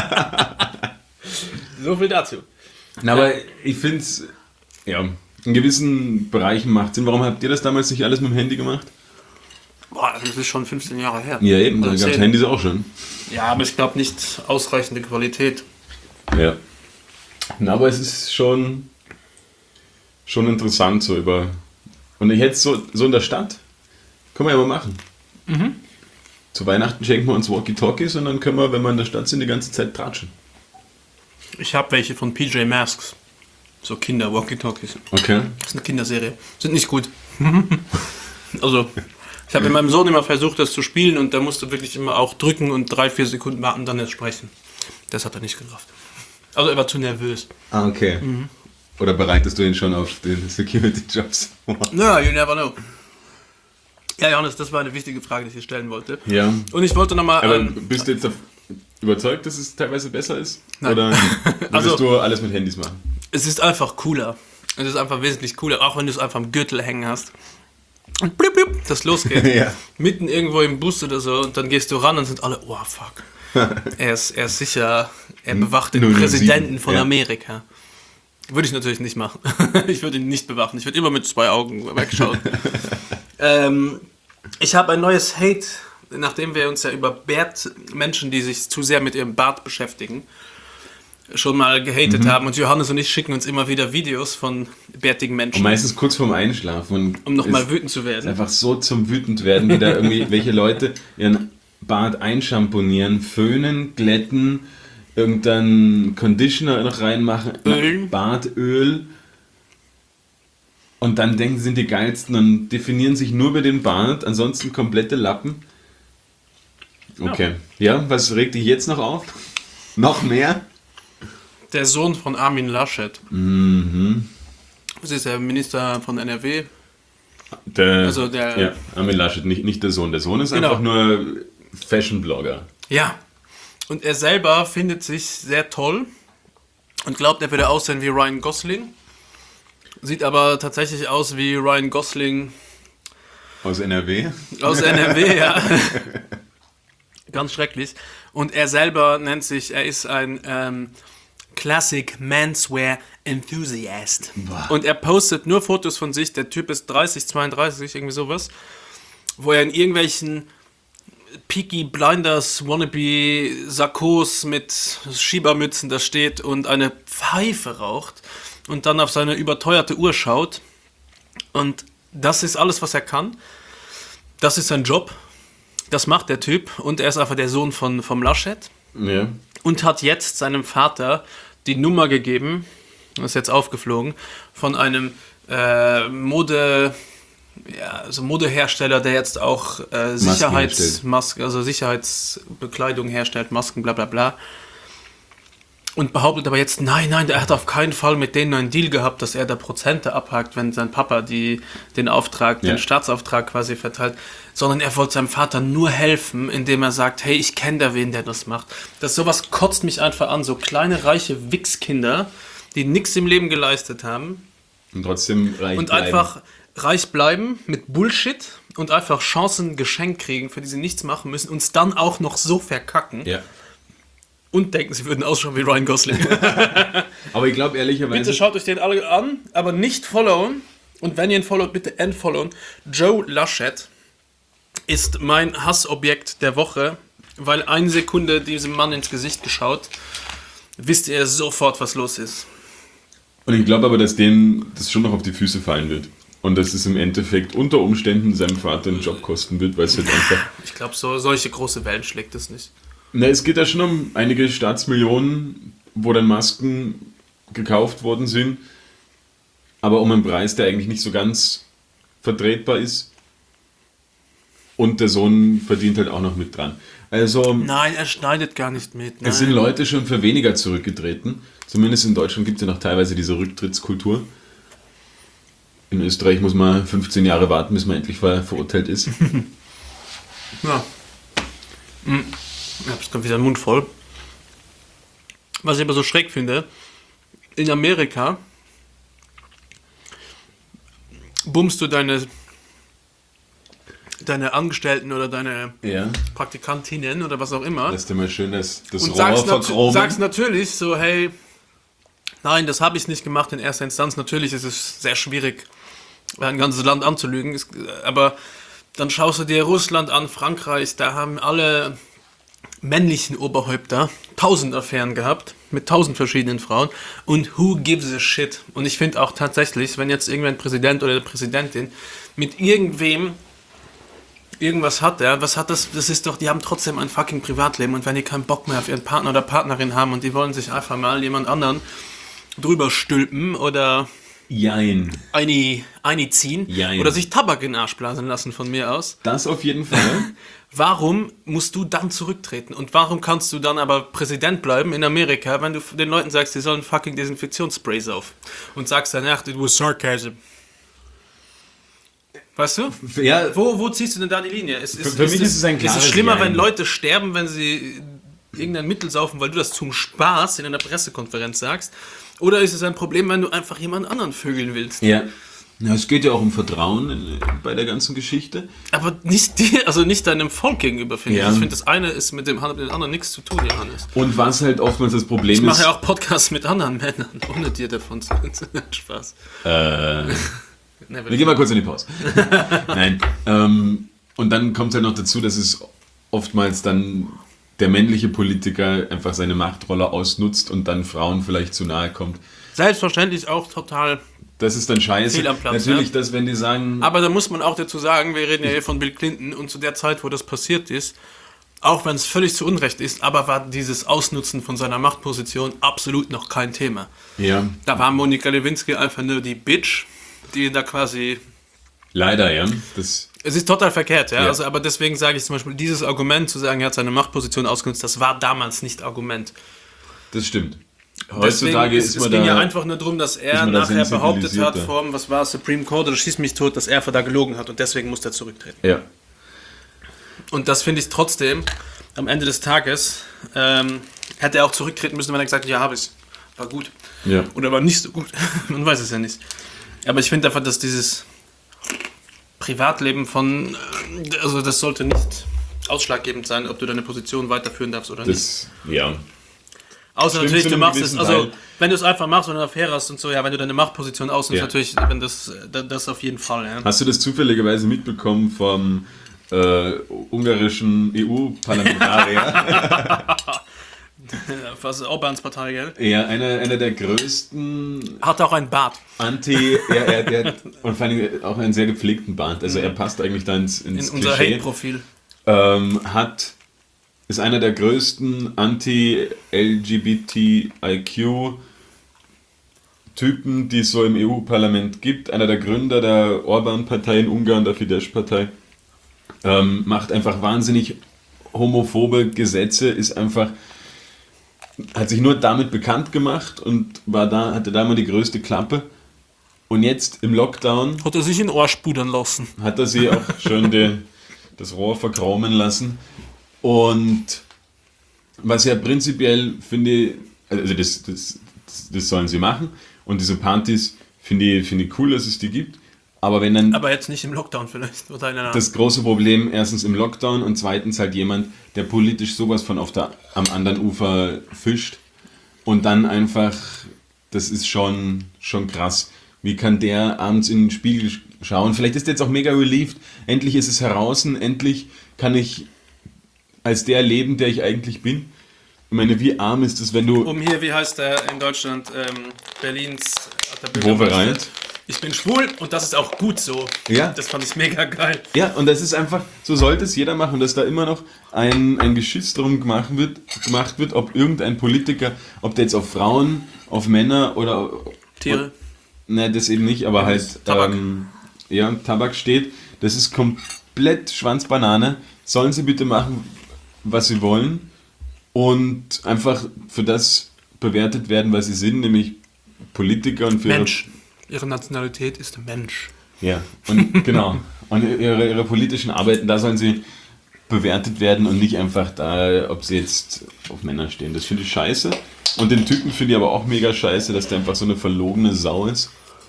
So viel dazu. Na, aber ich finde es, ja, in gewissen Bereichen macht Sinn. Warum habt ihr das damals nicht alles mit dem Handy gemacht? Boah, das ist schon 15 Jahre her. Ja, eben, da Oder gab es 10. Handys auch schon. Ja, aber ich glaube nicht ausreichende Qualität. Ja. Na, aber es ist schon interessant so über. Und jetzt so in der Stadt, können wir ja mal machen. Zu Weihnachten schenken wir uns Walkie-Talkies und dann können wir, wenn wir in der Stadt sind, die ganze Zeit tratschen. Ich habe welche von PJ Masks. So Kinder-Walkie-Talkies. Okay. Das ist eine Kinderserie. Sind nicht gut. Also, ich habe mit meinem Sohn immer versucht, das zu spielen und da musst du wirklich immer auch drücken und 3-4 Sekunden warten, dann erst sprechen. Das hat er nicht gerafft. Also, er war zu nervös. Ah, okay. Oder bereitest du ihn schon auf den Security-Jobs vor? Naja, you never know. Ja, Johannes, das war eine wichtige Frage, die ich dir stellen wollte. Ja. Und ich wollte nochmal... Aber bist du jetzt überzeugt, dass es teilweise besser ist? Nein. Oder würdest Also- du alles mit Handys machen? Es ist einfach cooler. Es ist einfach wesentlich cooler, auch wenn du es einfach am Gürtel hängen hast. Und blip, blip, das losgeht. Ja. Mitten irgendwo im Bus oder so und dann gehst du ran und sind alle, oh fuck. Er ist sicher, er bewacht den 007, Präsidenten von ja. Amerika. Würde ich natürlich nicht machen. Ich würde ihn nicht bewachen. Ich würde immer mit 2 Augen wegschauen. Ich habe ein neues Hate, nachdem wir uns ja über Menschen, die sich zu sehr mit ihrem Bart beschäftigen, schon mal gehatet haben. Und Johannes und ich schicken uns immer wieder Videos von bärtigen Menschen, Und meistens kurz vorm Einschlafen. um nochmal ist wütend zu werden. einfach so zum wütend werden, wie da irgendwie welche Leute ihren Bart einschamponieren, föhnen, glätten, irgendeinen Conditioner noch reinmachen, Ölen. Bartöl. Und dann denken sie, sind die geilsten und definieren sich nur über den Bart, ansonsten komplette Lappen. Okay. Ja, was regt dich jetzt noch auf? Noch mehr? Der Sohn von Armin Laschet. Das ist der Minister von NRW. Also der- ja, Armin Laschet, nicht der Sohn. Der Sohn ist Genau. einfach nur Fashion-Blogger. Ja. Und er selber findet sich sehr toll und glaubt, er würde aussehen wie Ryan Gosling. Sieht aber tatsächlich aus wie Ryan Gosling Aus NRW. aus NRW, ja. Ganz schrecklich. Und er selber nennt sich, er ist ein Classic Menswear Enthusiast. Boah. Und er postet nur Fotos von sich, der Typ ist 30, 32, irgendwie sowas, wo er in irgendwelchen Peaky Blinders Wannabe Sakkos mit Schiebermützen da steht und eine Pfeife raucht und dann auf seine überteuerte Uhr schaut. Und das ist alles, was er kann. Das ist sein Job. Das macht der Typ. Und er ist einfach der Sohn vom Laschet. Ja. Und hat jetzt seinem Vater die Nummer gegeben, das ist jetzt aufgeflogen, von einem Modehersteller, der jetzt auch Sicherheitsbekleidung herstellt, Masken, bla bla bla. und behauptet aber jetzt, nein, er hat auf keinen Fall mit denen einen Deal gehabt, dass er da Prozente abhakt, wenn sein Papa den Staatsauftrag quasi verteilt, sondern er wollte seinem Vater nur helfen, indem er sagt, hey, ich kenne da wen, der das macht. Sowas kotzt mich einfach an, so kleine, reiche Wichskinder, die nichts im Leben geleistet haben Und trotzdem reich und bleiben. einfach reich bleiben mit Bullshit und einfach Chancen geschenkt kriegen, für die sie nichts machen müssen, uns dann auch noch so verkacken. Ja. Und denken, sie würden ausschauen wie Ryan Gosling. Aber ich glaube ehrlicherweise... Bitte schaut euch den alle an, aber nicht followen. Und wenn ihr ihn followt, bitte entfollowen. Joe Laschet ist mein Hassobjekt der Woche, weil eine Sekunde diesem Mann ins Gesicht geschaut, wisst ihr sofort, was los ist. Und ich glaube aber, dass denen das schon noch auf die Füße fallen wird. Und dass es im Endeffekt unter Umständen seinem Vater einen Job kosten wird, weil es halt einfach... Ich glaube, solche große Wellen schlägt es nicht. Na, es geht ja schon um einige Staatsmillionen, wo dann Masken gekauft worden sind, aber um einen Preis, der eigentlich nicht so ganz vertretbar ist. Und der Sohn verdient halt auch noch mit dran. Also Nein, er schneidet gar nicht mit. Nein. es sind Leute schon für weniger zurückgetreten. Zumindest in Deutschland gibt es ja noch teilweise diese Rücktrittskultur. In Österreich muss man 15 Jahre warten, bis man endlich verurteilt ist. Ja. Ich habe jetzt gerade wieder den Mund voll. Was ich aber so schräg finde, in Amerika bummst du deine Angestellten oder deine Ja, Praktikantinnen oder was auch immer lässt dir mal schön das und Rohr sagst verchromen. natürlich so, hey, nein, das habe ich nicht gemacht in erster Instanz. Natürlich ist es sehr schwierig, ein ganzes Land anzulügen, aber dann schaust du dir Russland an, Frankreich, da haben alle männlichen Oberhäupter 1000 Affären gehabt mit 1000 verschiedenen Frauen und who gives a shit? Und ich finde auch tatsächlich, wenn jetzt irgendein Präsident oder eine Präsidentin mit irgendwem irgendwas hat, ja, was hat das? Das ist doch, die haben trotzdem ein fucking Privatleben und wenn die keinen Bock mehr auf ihren Partner oder Partnerin haben und die wollen sich einfach mal jemand anderen drüber stülpen oder Jein. eine ziehen Jein. oder sich Tabak in den Arsch blasen lassen von mir aus. Das auf jeden Fall. Warum musst du dann zurücktreten? Und warum kannst du dann aber Präsident bleiben in Amerika, wenn du den Leuten sagst, die sollen fucking Desinfektionsspray saufen? Und sagst dann, ach, it was sarcasm. Weißt du? Ja, Wo ziehst du denn da die Linie? Für mich ist es ein Ist klares es schlimmer, Jein. wenn Leute sterben, wenn sie irgendein Mittel saufen, weil du das zum Spaß in einer Pressekonferenz sagst? Oder ist es ein Problem, wenn du einfach jemand anderen vögeln willst? ja. Ja, es geht ja auch um Vertrauen bei der ganzen Geschichte. Aber nicht dir, also nicht deinem Volk gegenüber, finde Ja. ich. Ich finde, das eine ist mit dem anderen nichts zu tun, Johannes. Und was halt oftmals das Problem Ich mache ist... ja auch Podcasts mit anderen Männern, ohne dir davon zu Spaß. Wir gehen mal kurz in die Pause. Nein. Und dann kommt halt noch dazu, dass es oftmals dann der männliche Politiker einfach seine Machtrolle ausnutzt und dann Frauen vielleicht zu nahe kommt. Selbstverständlich auch total. Das ist dann scheiße. Fehl am Platz, Natürlich, ja. dass wenn die sagen... Aber da muss man auch dazu sagen, wir reden ja hier von Bill Clinton und zu der Zeit, wo das passiert ist, auch wenn es völlig zu Unrecht ist, aber war dieses Ausnutzen von seiner Machtposition absolut noch kein Thema. Ja, Da war Monika Lewinsky einfach nur die Bitch, die da quasi... leider, ja. Das, Es ist total verkehrt, ja. Ja. Also, aber deswegen sage ich zum Beispiel, dieses Argument zu sagen, er hat seine Machtposition ausgenutzt, das war damals nicht Argument. das stimmt. Heutzutage Deswegen ist man es ging da... ja einfach nur darum, dass er man da nachher behauptet hat, sensibilisierter. vom, was war es, Supreme Court oder Schieß mich tot, dass er da gelogen hat und deswegen muss er zurücktreten. Ja. Und das finde ich trotzdem, am Ende des Tages, hätte er auch zurücktreten müssen, wenn er gesagt hat, ja, habe ich. War gut. Ja. Oder war nicht so gut. Man weiß es ja nicht. Aber ich finde einfach, dass dieses Privatleben von, also das sollte nicht ausschlaggebend sein, ob du deine Position weiterführen darfst oder nicht. Das, ja. Außer stimmt natürlich, zu du einem machst es, gewissen also Teil. wenn du es einfach machst und eine Affäre hast und so, ja, wenn du deine Machtposition ausnimmst, Ja. natürlich, wenn das auf jeden Fall, ja. Hast du das zufälligerweise mitbekommen vom ungarischen EU-Parlamentarier? Was Orbáns Partei, gell? Ja, einer der größten Hat auch einen Bart. er hat, und vor allem auch einen sehr gepflegten Bart. Also er passt eigentlich da ins In unser Klischee. Hate-Profil. Ist einer der größten Anti-LGBTIQ-Typen, die es so im EU-Parlament gibt. Einer der Gründer der Orbán-Partei in Ungarn, der Fidesz-Partei. Macht einfach wahnsinnig homophobe Gesetze, ist einfach hat sich nur damit bekannt gemacht und hatte da immer die größte Klappe. Und jetzt im Lockdown Hat er sich in den Arsch pudern lassen. hat er sie auch schön das Rohr verkraumen lassen. Und was ja prinzipiell finde, also das sollen sie machen. Und diese Partys finde ich cool, dass es die gibt. Aber wenn dann Aber jetzt nicht im Lockdown vielleicht. Oder in einer das große Problem erstens im Lockdown und zweitens halt jemand, der politisch sowas von am anderen Ufer fischt und dann einfach, das ist schon krass. Wie kann der abends in den Spiegel schauen? Vielleicht ist der jetzt auch mega relieved. Endlich ist es heraus, endlich kann ich als der leben, der ich eigentlich bin. Ich meine, wie arm ist es, wenn du... hier, wie heißt der in Deutschland, Berlins Wovereit. Ich bin schwul und das ist auch gut so. Ja. Das fand ich mega geil. Ja, und das ist einfach, so sollte es jeder machen, dass da immer noch ein Geschiss drum gemacht wird, ob irgendein Politiker, ob der jetzt auf Frauen, auf Männer oder... Tiere. Ne, das eben nicht, aber halt Tabak. Tabak steht. Das ist komplett Schwanzbanane. Sollen sie bitte machen, was sie wollen und einfach für das bewertet werden, was sie sind, nämlich Politiker und für Mensch. Ihre Nationalität ist Mensch. Ja, und genau. Und ihre politischen Arbeiten, da sollen sie bewertet werden und nicht einfach da, ob sie jetzt auf Männer stehen. Das finde ich scheiße. Und den Typen finde ich aber auch mega scheiße, dass der einfach so eine verlogene Sau ist.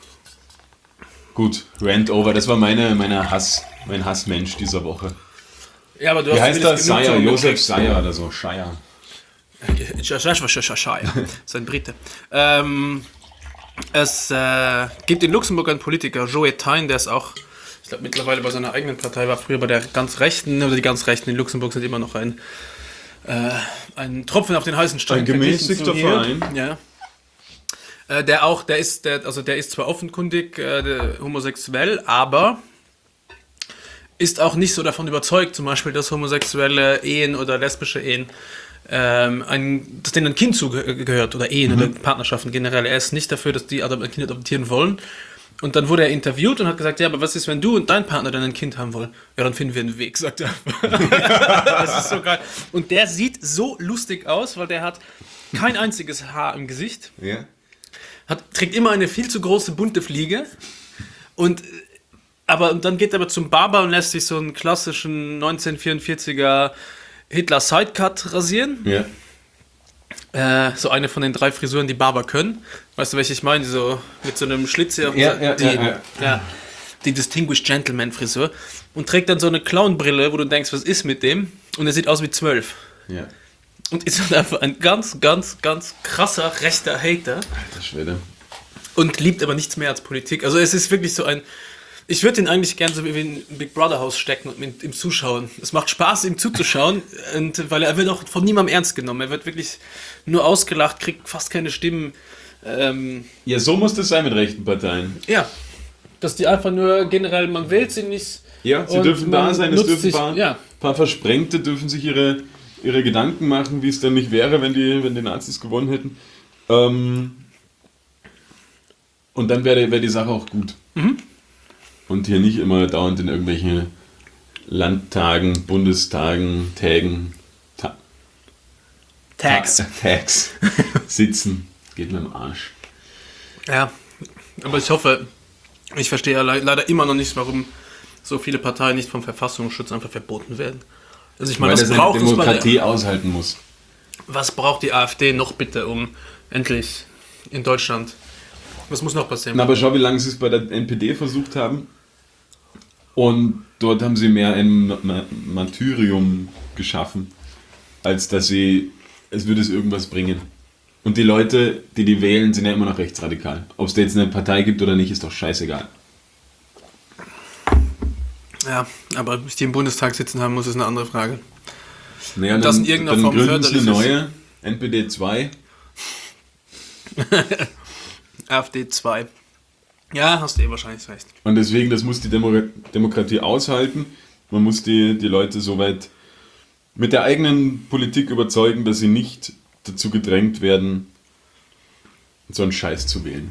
Gut, Rant over. Das war mein Hassmensch dieser Woche. Ja, aber du Wie hast heißt das? zumindest Sayer, genug Josef gekriegt. Sayer oder so. Scheier. Sein Brite. Es gibt in Luxemburg einen Politiker, Joe Tain, der ist auch, ich glaube, mittlerweile bei seiner eigenen Partei, war früher bei der ganz Rechten, oder die ganz Rechten in Luxemburg sind immer noch ein Tropfen auf den heißen Stein. Ein gemäßigter verglichen zu Verein. hier. Ja. Der ist zwar offenkundig homosexuell, aber ist auch nicht so davon überzeugt, zum Beispiel, dass homosexuelle Ehen oder lesbische Ehen dass denen ein Kind zugehört oder Ehen oder Partnerschaften generell. Er ist nicht dafür, dass die ein Kind adoptieren wollen. Und dann wurde er interviewt und hat gesagt, ja, aber was ist, wenn du und dein Partner dann ein Kind haben wollen? Ja, dann finden wir einen Weg, sagt er. Das ist so geil. Und der sieht so lustig aus, weil der hat kein einziges Haar im Gesicht, Ja. trägt immer eine viel zu große bunte Fliege und dann geht er aber zum Barber und lässt sich so einen klassischen 1944er Hitler Sidecut rasieren. Ja. So eine von den 3 Frisuren, die Barber können. Weißt du, welche ich meine? So mit so einem Schlitz hier. Die Distinguished Gentleman Frisur. Und trägt dann so eine Clownbrille, wo du denkst, was ist mit dem? Und er sieht aus wie 12. Ja. Und ist dann einfach ein ganz, ganz, ganz krasser rechter Hater. Alter Schwede. Und liebt aber nichts mehr als Politik. Also es ist wirklich so ein... Ich würde ihn eigentlich gerne so wie in Big Brother Haus stecken und mit ihm zuschauen. Es macht Spaß, ihm zuzuschauen, weil er wird auch von niemandem ernst genommen. Er wird wirklich nur ausgelacht, kriegt fast keine Stimmen. Ja, so muss das sein mit rechten Parteien. Ja, dass die einfach nur generell, man wählt sie nicht. Ja, sie und dürfen da man sein, es nutzt dürfen sich, ein paar Versprengte dürfen sich ihre Gedanken machen, wie es dann nicht wäre, wenn die Nazis gewonnen hätten. Und dann wäre die Sache auch gut. Und hier nicht immer dauernd in irgendwelchen Landtagen, Bundestagen, Tags sitzen. Geht mir am Arsch. Ja, aber ich hoffe, ich verstehe ja leider immer noch nicht, warum so viele Parteien nicht vom Verfassungsschutz einfach verboten werden. Also ich meine, Weil das eine Demokratie aushalten muss. Was braucht die AfD noch bitte, um endlich in Deutschland... Was muss noch passieren? Na, aber schau, wie lange sie es bei der NPD versucht haben. Und dort haben sie mehr ein Martyrium geschaffen, als dass es würde irgendwas bringen. Und die Leute, die wählen, sind ja immer noch rechtsradikal. Ob es da jetzt eine Partei gibt oder nicht, ist doch scheißegal. Ja, aber bis die im Bundestag sitzen haben, muss es eine andere Frage. Naja, Das dann, in irgendeiner dann Form gründen sie eine förderlich ist. neue, NPD 2. AfD 2. Ja, hast du wahrscheinlich recht. Und deswegen, das muss die Demokratie aushalten. Man muss die Leute soweit mit der eigenen Politik überzeugen, dass sie nicht dazu gedrängt werden, so einen Scheiß zu wählen.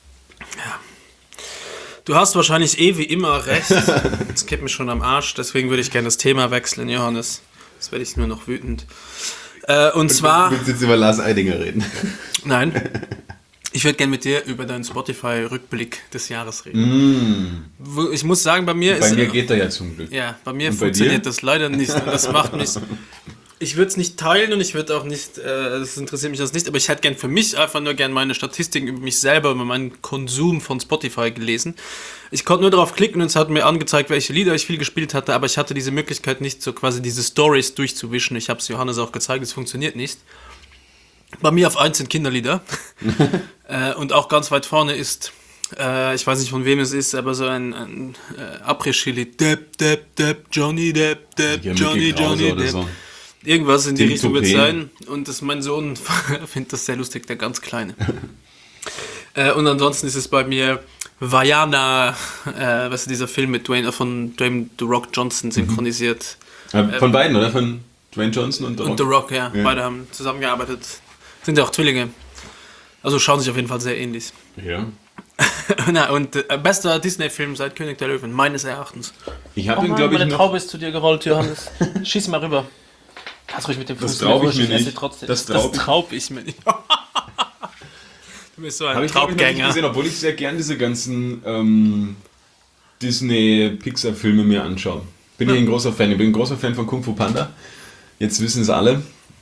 Du hast wahrscheinlich wie immer recht. Das geht mir schon am Arsch, deswegen würde ich gerne das Thema wechseln, Johannes. Das werde ich nur noch wütend. Und zwar... Du willst jetzt über Lars Eidinger reden. Nein. Ich würde gerne mit dir über deinen Spotify-Rückblick des Jahres reden. Ich muss sagen, bei mir Bei mir geht er ja zum Glück. Ja, bei mir Und bei funktioniert dir? das leider nicht. Und das macht mich... Ich würde es nicht teilen und ich würde auch nicht... das interessiert mich das nicht, aber ich hätte gern für mich einfach nur gern meine Statistiken über mich selber, über meinen Konsum von Spotify gelesen. Ich konnte nur darauf klicken und es hat mir angezeigt, welche Lieder ich viel gespielt hatte, aber ich hatte diese Möglichkeit nicht, so quasi diese Stories durchzuwischen. Ich habe es Johannes auch gezeigt, es funktioniert nicht. Bei mir auf 1 sind Kinderlieder. Und auch ganz weit vorne ist, ich weiß nicht von wem es ist, aber so ein Après-Ski-Lied. Depp, Depp, Depp, Johnny Depp, Depp, Ja, Johnny, Mickey Krause Johnny oder Depp. so. Irgendwas in die Tim Richtung wird Toupet. sein. Und das, mein Sohn findet das sehr lustig, der ganz Kleine. Und ansonsten ist es bei mir Vaiana, weißt du, dieser Film mit von Dwayne The Rock Johnson synchronisiert. Von beiden, oder? Von Dwayne Johnson und The Rock? Und The Rock, ja. Ja. Beide haben zusammengearbeitet. Sind ja auch Zwillinge. Also schauen sich auf jeden Fall sehr ähnlich. Ja. Na, und bester Disney-Film seit König der Löwen, meines Erachtens. Ich habe ihn, glaube ich, meine noch... Traube ist zu dir gerollt, Johannes. Schieß mal rüber. Kannst ruhig mit dem Das Fuß traub ich rüber, mir esse nicht. trotzdem. Das Das traub ich- traub ich mir nicht. Du bist so ein Habe ich, glaube ich, noch nicht Traubgänger. gesehen, obwohl ich sehr gern diese ganzen Disney-Pixar-Filme mir anschaue. Bin ich ein großer Fan. Ich bin ein großer Fan von Kung Fu Panda. Jetzt wissen es alle.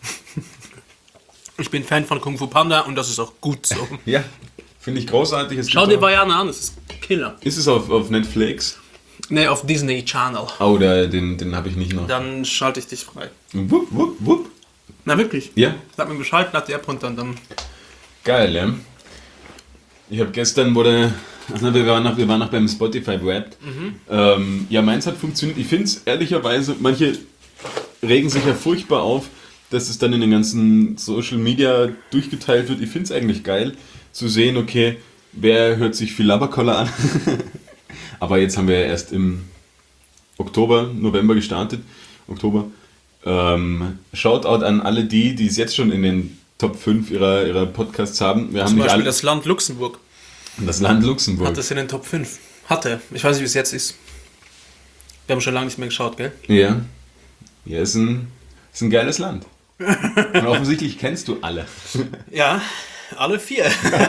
Ich bin Fan von Kung Fu Panda und das ist auch gut so. Ja, finde ich großartig. Es Schau gibt dir auch- Vaiana an, das ist Killer. Ist es auf Netflix? Ne, auf Disney Channel. Oh, den habe ich nicht noch. Dann schalte ich dich frei. Wupp, wupp, wupp. Na wirklich? Ja, Sag mir Bescheid, lad die App runter und dann... geil, ja. Ich habe gestern wir waren noch beim Spotify Wrapped. Ja, meins hat funktioniert. Ich finde es ehrlicherweise, manche regen sich ja furchtbar auf, dass es dann in den ganzen Social Media durchgeteilt wird. Ich finde es eigentlich geil zu sehen, okay, wer hört sich viel Laberkoller an. Aber jetzt haben wir ja erst im November gestartet. Oktober. Shoutout an alle die es jetzt schon in den Top 5 ihrer Podcasts haben. Wir haben Zum nicht Beispiel alle, das Land Luxemburg das Land Luxemburg. hat das in den Top 5. Hatte. Ich weiß nicht, wie es jetzt ist. Wir haben schon lange nicht mehr geschaut, gell? Ja. Ja, ist ein geiles Land. Und offensichtlich kennst du alle. Ja, alle 4.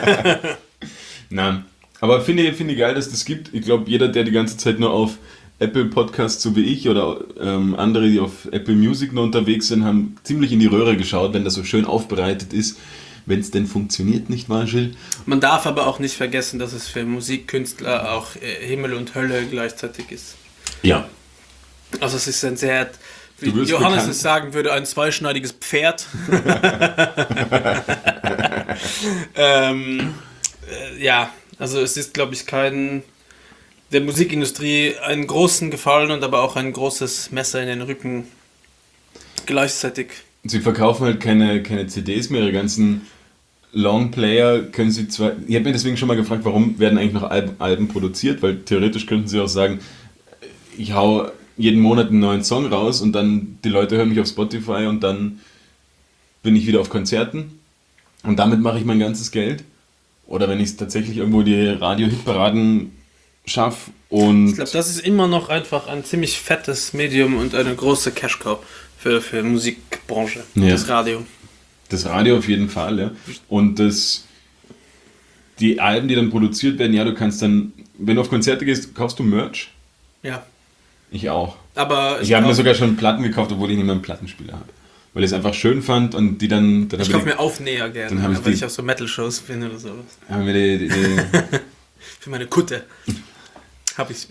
Na, aber finde ich geil, dass das gibt. Ich glaube, jeder, der die ganze Zeit nur auf Apple Podcasts, so wie ich, oder andere, die auf Apple Music nur unterwegs sind, haben ziemlich in die Röhre geschaut, wenn das so schön aufbereitet ist. Wenn es denn funktioniert, nicht wahr, Gilles? Man darf aber auch nicht vergessen, dass es für Musikkünstler auch Himmel und Hölle gleichzeitig ist. Ja. Also es ist ein sehr, wie Du wirst Johannes bekannt. es sagen würde, ein zweischneidiges Pferd. Ja, also es ist, glaube ich, der Musikindustrie einen großen Gefallen und aber auch ein großes Messer in den Rücken gleichzeitig. Sie verkaufen halt keine CDs mehr, ihre ganzen Longplayer können sie zwar... Ich habe mir deswegen schon mal gefragt, warum werden eigentlich noch Alben produziert, weil theoretisch könnten sie auch sagen, ich hau jeden Monat einen neuen Song raus und dann die Leute hören mich auf Spotify und dann bin ich wieder auf Konzerten und damit mache ich mein ganzes Geld. Oder wenn ich es tatsächlich irgendwo die Radio-Hitparaden schaffe und... Ich glaube, das ist immer noch einfach ein ziemlich fettes Medium und eine große Cash-Cow für Musikbranche, Ja. das Radio. Das Radio auf jeden Fall, ja. Und die Alben, die dann produziert werden, ja, du kannst dann, wenn du auf Konzerte gehst, kaufst du Merch? Ja, Ich auch. aber Ich habe mir kauf- sogar schon Platten gekauft, obwohl ich nicht mehr einen Plattenspieler habe. Weil ich es einfach schön fand und die dann ich habe kaufe mir Aufnäher gerne, dann hab ich weil die- ich auf so Metal-Shows bin oder sowas. haben wir die Für meine Kutte. Hab ich.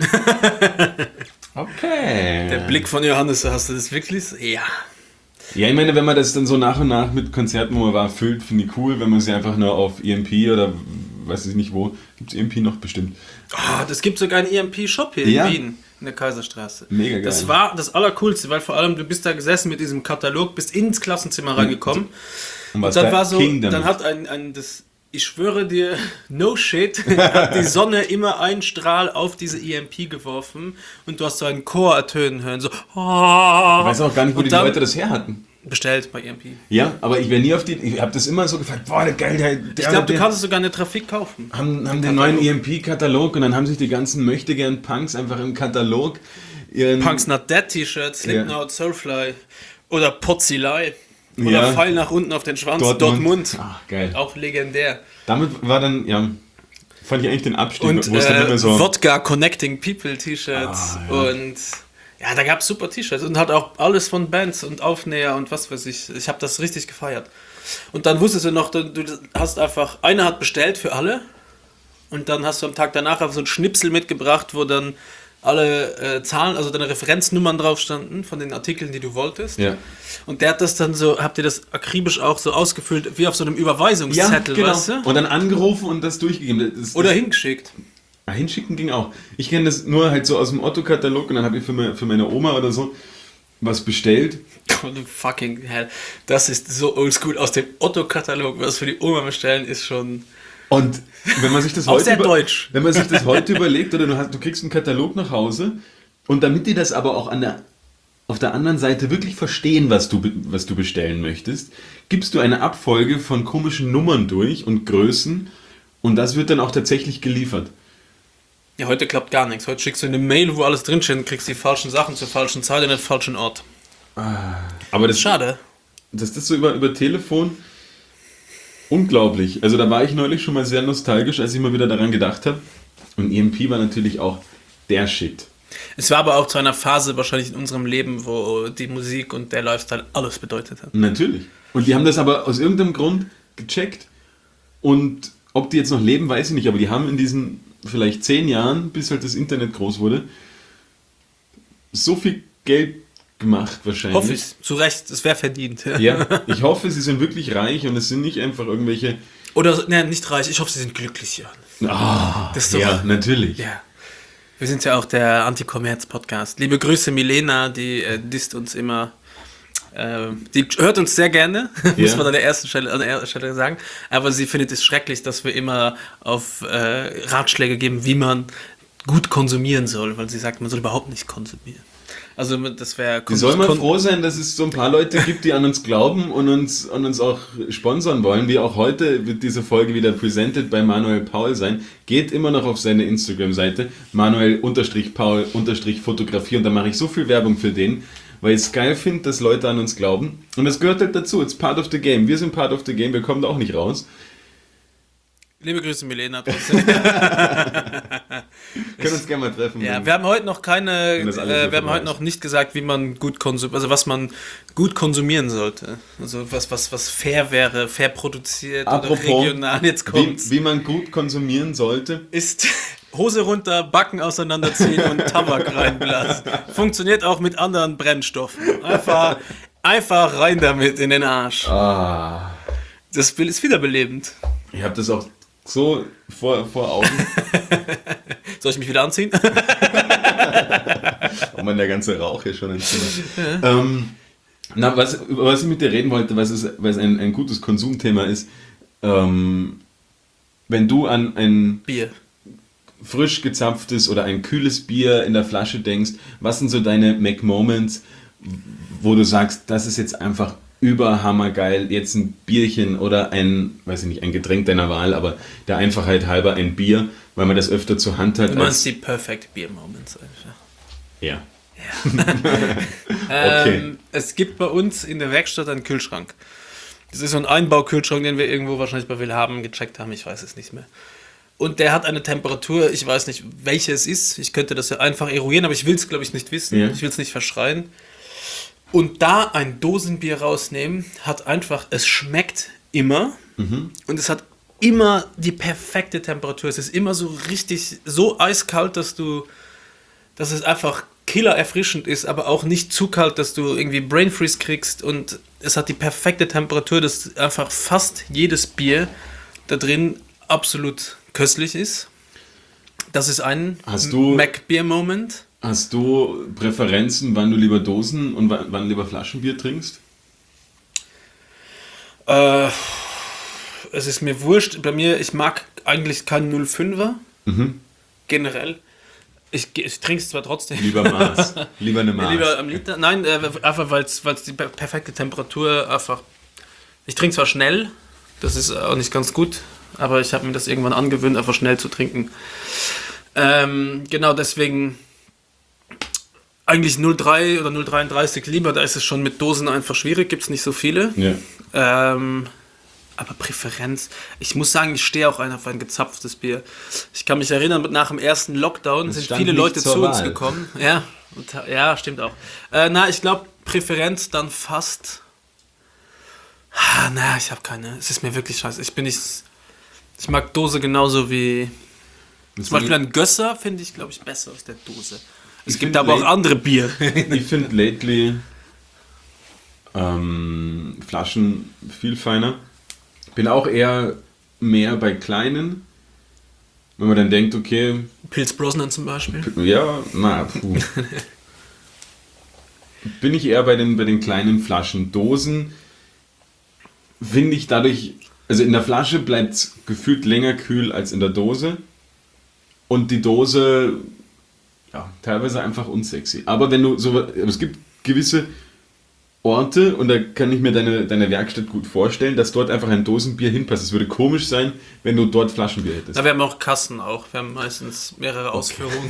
Okay. Der Blick von Johannes, hast du das wirklich? Ja. Ja, ich meine, wenn man das dann so nach und nach mit Konzerten, wo man war, füllt, finde ich cool. Wenn man sie einfach nur auf EMP oder weiß ich nicht wo, gibt es EMP noch bestimmt. Oh, das gibt sogar einen EMP-Shop hier Ja. in Wien, in der Kaiserstraße. Mega geil. Das war das Allercoolste, weil vor allem du bist da gesessen mit diesem Katalog, bist ins Klassenzimmer reingekommen. Und was Dann der war so, King damit. dann hat ich schwöre dir, no shit, hat die Sonne immer einen Strahl auf diese EMP geworfen und du hast so einen Chor ertönen hören, so. Ich weiß auch gar nicht, wo Und die dann- Leute das her hatten. Bestellt bei EMP. Ja, aber ich wäre nie auf ich habe das immer so gefragt, boah, der geil, Ich glaube, du kannst es sogar in der Trafik kaufen. haben den neuen EMP-Katalog und dann haben sich die ganzen Möchtegern-Punks einfach im Katalog ihren... Punks Not Dead T-Shirts, Slipknot, Soulfly oder Potzilei. Oder Ja. Pfeil nach unten auf den Schwanz, Dortmund. Ach, geil. Auch legendär. Damit war dann, ja, fand ich eigentlich den Abstieg, Und wo es dann immer so... Wodka Connecting People T-Shirts Ah, ja. und ja, da gab es super T-Shirts und hat auch alles von Bands und Aufnäher und was weiß ich. Ich habe das richtig gefeiert. Und dann wusstest du noch, du hast einfach, einer hat bestellt für alle und dann hast du am Tag danach so ein Schnipsel mitgebracht, wo dann alle Zahlen, also deine Referenznummern drauf standen von den Artikeln, die du wolltest. Ja. Und der hat das dann so, habt ihr das akribisch auch so ausgefüllt, wie auf so einem Überweisungszettel, weißt du? Und dann angerufen und das durchgegeben. Oder hingeschickt. Ja, hinschicken ging auch. Ich kenne das nur halt so aus dem Otto-Katalog und dann habe ich für meine Oma oder so was bestellt. Oh, du fucking hell. Das ist so oldschool. Aus dem Otto-Katalog, was für die Oma bestellen, ist schon... Und wenn man sich das Auch heute sehr deutsch. Wenn man sich das heute überlegt, oder du kriegst einen Katalog nach Hause und damit die das aber auch auf der anderen Seite wirklich verstehen, was du bestellen möchtest, gibst du eine Abfolge von komischen Nummern durch und Größen und das wird dann auch tatsächlich geliefert. Ja, heute klappt gar nichts. Heute schickst du eine Mail, wo alles drinsteht und kriegst die falschen Sachen zur falschen Zeit und den falschen Ort. Aber das Schade. Das ist so über Telefon unglaublich. Also da war ich neulich schon mal sehr nostalgisch, als ich mal wieder daran gedacht habe. Und EMP war natürlich auch der Shit. Es war aber auch zu einer Phase wahrscheinlich in unserem Leben, wo die Musik und der Lifestyle alles bedeutet hat. Natürlich. Und die haben das aber aus irgendeinem Grund gecheckt. Und ob die jetzt noch leben, weiß ich nicht. Aber die haben in diesen vielleicht 10 Jahren, bis halt das Internet groß wurde, so viel Geld gemacht wahrscheinlich. Hoffe ich. Zu Recht, es wäre verdient. Ja, ich hoffe, sie sind wirklich reich und es sind nicht einfach irgendwelche... Oder, ne, nicht reich. Ich hoffe, sie sind glücklich, Jan. Das ist doch, ja, natürlich. Ja. Wir sind ja auch der Anti-Kommerz-Podcast. Liebe Grüße, Milena, die disst uns immer. Die hört uns sehr gerne, muss man an der ersten Stelle sagen. Aber sie findet es schrecklich, dass wir immer auf Ratschläge geben, wie man gut konsumieren soll, weil sie sagt, man soll überhaupt nicht konsumieren. Also das wäre... Wir sollen mal froh sein, dass es so ein paar Leute gibt, die an uns glauben und uns auch sponsern wollen. Wie auch heute wird diese Folge wieder presented bei Manuel Paul sein. Geht immer noch auf seine Instagram-Seite, Manuel_Paul_Fotografie und da mache ich so viel Werbung für den, weil ich es geil finde, dass Leute an uns glauben. Und das gehört halt dazu, it's part of the game. Wir sind part of the game, wir kommen da auch nicht raus. Liebe Grüße, Milena. Trotzdem. Können uns gerne mal treffen. Ja, wir haben heute noch keine, Wenn das alles so wir haben vorbei heute ist. noch nicht gesagt, wie man gut also was man gut konsumieren sollte. Also was fair wäre, fair produziert oder regional. Jetzt kommt's. Wie man gut konsumieren sollte. Ist Hose runter, Backen auseinanderziehen und Tabak reinblasen. Funktioniert auch mit anderen Brennstoffen. Einfach rein damit in den Arsch. Das Bild ist wiederbelebend. Ich habe das auch so vor Augen. Soll ich mich wieder anziehen? Oh man, der ganze Rauch hier schon entzündet. Über was ich mit dir reden wollte, was ein gutes Konsumthema ist, wenn du an ein Bier. frisch gezapftes oder ein kühles Bier in der Flasche denkst, was sind so deine Mac-Moments, wo du sagst, das ist jetzt einfach überhammergeil, jetzt ein Bierchen oder ein Getränk deiner Wahl, aber der Einfachheit halber ein Bier, weil man das öfter zur Hand hat. Du meinst die Perfect Beer Moments einfach. Ja. Okay. Es gibt bei uns in der Werkstatt einen Kühlschrank. Das ist so ein Einbaukühlschrank, den wir irgendwo wahrscheinlich bei Willhaben gecheckt haben, ich weiß es nicht mehr. Und der hat eine Temperatur, ich weiß nicht, welche es ist. Ich könnte das ja einfach eruieren, aber ich will es, glaube ich, nicht wissen. Ja. Ich will es nicht verschreien. Und da ein Dosenbier rausnehmen, hat einfach, es schmeckt immer und es hat immer die perfekte Temperatur. Es ist immer so richtig, so eiskalt, dass es einfach killer erfrischend ist, aber auch nicht zu kalt, dass du irgendwie Brain Freeze kriegst und es hat die perfekte Temperatur, dass einfach fast jedes Bier da drin absolut köstlich ist. Das ist ein Mac-Bier-Moment. Hast du Präferenzen, wann du lieber Dosen und wann lieber Flaschenbier trinkst? Es ist mir wurscht. Bei mir, ich mag eigentlich keinen 05er. Generell. Ich trinke es zwar trotzdem. Lieber Maß. Lieber eine Maß. Lieber am Liter. Nein, einfach weil es die perfekte Temperatur einfach... Ich trinke zwar schnell, das ist auch nicht ganz gut, aber ich habe mir das irgendwann angewöhnt, einfach schnell zu trinken. Genau deswegen Eigentlich 0,3 oder 0,33 lieber, da ist es schon mit Dosen einfach schwierig, gibt es nicht so viele. Ja. Aber Präferenz, ich muss sagen, ich stehe auch auf ein gezapftes Bier. Ich kann mich erinnern, nach dem ersten Lockdown sind stand viele nicht Leute zur zu uns Wahl. gekommen. Ja, stimmt auch. Ich glaube, Präferenz dann fast. Ich habe keine. Es ist mir wirklich scheiße. Ich mag Dose genauso wie. Zum Beispiel ein Gösser finde ich, glaube ich, besser aus der Dose. Es gibt find aber auch andere Bier. Ich finde lately Flaschen viel feiner. Bin auch eher mehr bei kleinen. Wenn man dann denkt, okay, Pils Brosnan zum Beispiel. ja, bin ich eher bei den kleinen Flaschen. Dosen finde ich dadurch, also in der Flasche bleibt es gefühlt länger kühl als in der Dose. Und die Dose, ja, teilweise einfach unsexy. Aber es gibt gewisse Orte, und da kann ich mir deine Werkstatt gut vorstellen, dass dort einfach ein Dosenbier hinpasst. Es würde komisch sein, wenn du dort Flaschenbier hättest. Na, wir haben auch Kassen auch. Wir haben meistens mehrere Ausführungen.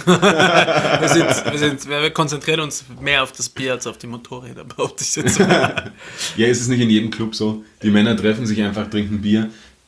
wir konzentrieren uns mehr auf das Bier als auf die Motorräder, behaupte ich jetzt. Ja, ist es nicht in jedem Club so? Die Männer treffen sich einfach, trinken Bier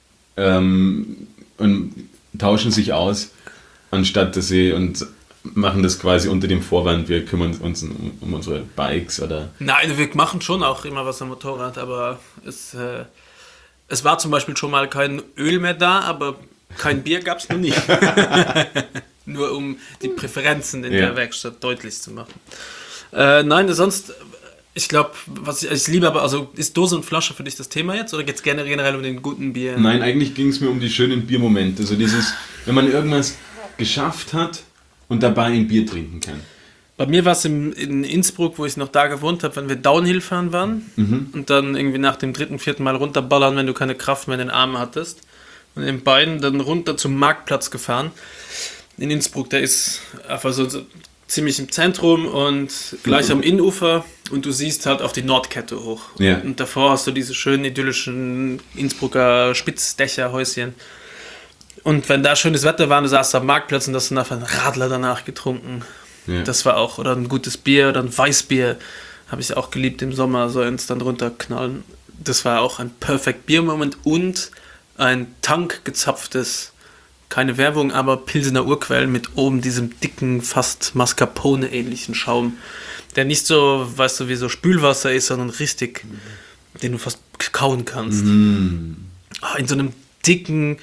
und tauschen sich aus, anstatt dass sie und machen das quasi unter dem Vorwand, wir kümmern uns um unsere Bikes oder... Nein, wir machen schon auch immer was am Motorrad, aber es war zum Beispiel schon mal kein Öl mehr da, aber kein Bier gab es noch nie. Nur um die Präferenzen in der Werkstatt deutlich zu machen. Nein, sonst, ich glaube, was ich liebe, aber also ist Dose und Flasche für dich das Thema jetzt oder geht es generell um den guten Bier? Nein, eigentlich ging es mir um die schönen Biermomente. Also dieses, wenn man irgendwas geschafft hat und dabei ein Bier trinken kann. Bei mir war es in Innsbruck, wo ich noch da gewohnt habe, wenn wir Downhill fahren waren und dann irgendwie nach dem 3., 4. Mal runterballern, wenn du keine Kraft mehr in den Armen hattest. Und in den Beinen dann runter zum Marktplatz gefahren. In Innsbruck, der ist einfach so ziemlich im Zentrum und gleich am Innenufer und du siehst halt auf die Nordkette hoch. Ja. Und davor hast du diese schönen idyllischen Innsbrucker Spitzdächerhäuschen. Und wenn da schönes Wetter war, du saßt am Marktplatz und hast dann einfach einen Radler danach getrunken. Ja. Das war auch, oder ein gutes Bier oder ein Weißbier, habe ich auch geliebt im Sommer, so eins dann runterknallen. Das war auch ein Perfect Bier-Moment und ein tankgezapftes, keine Werbung, aber Pilsener Urquell mit oben diesem dicken, fast Mascarpone-ähnlichen Schaum, der nicht so, weißt du, wie so Spülwasser ist, sondern richtig, den du fast kauen kannst. In so einem dicken,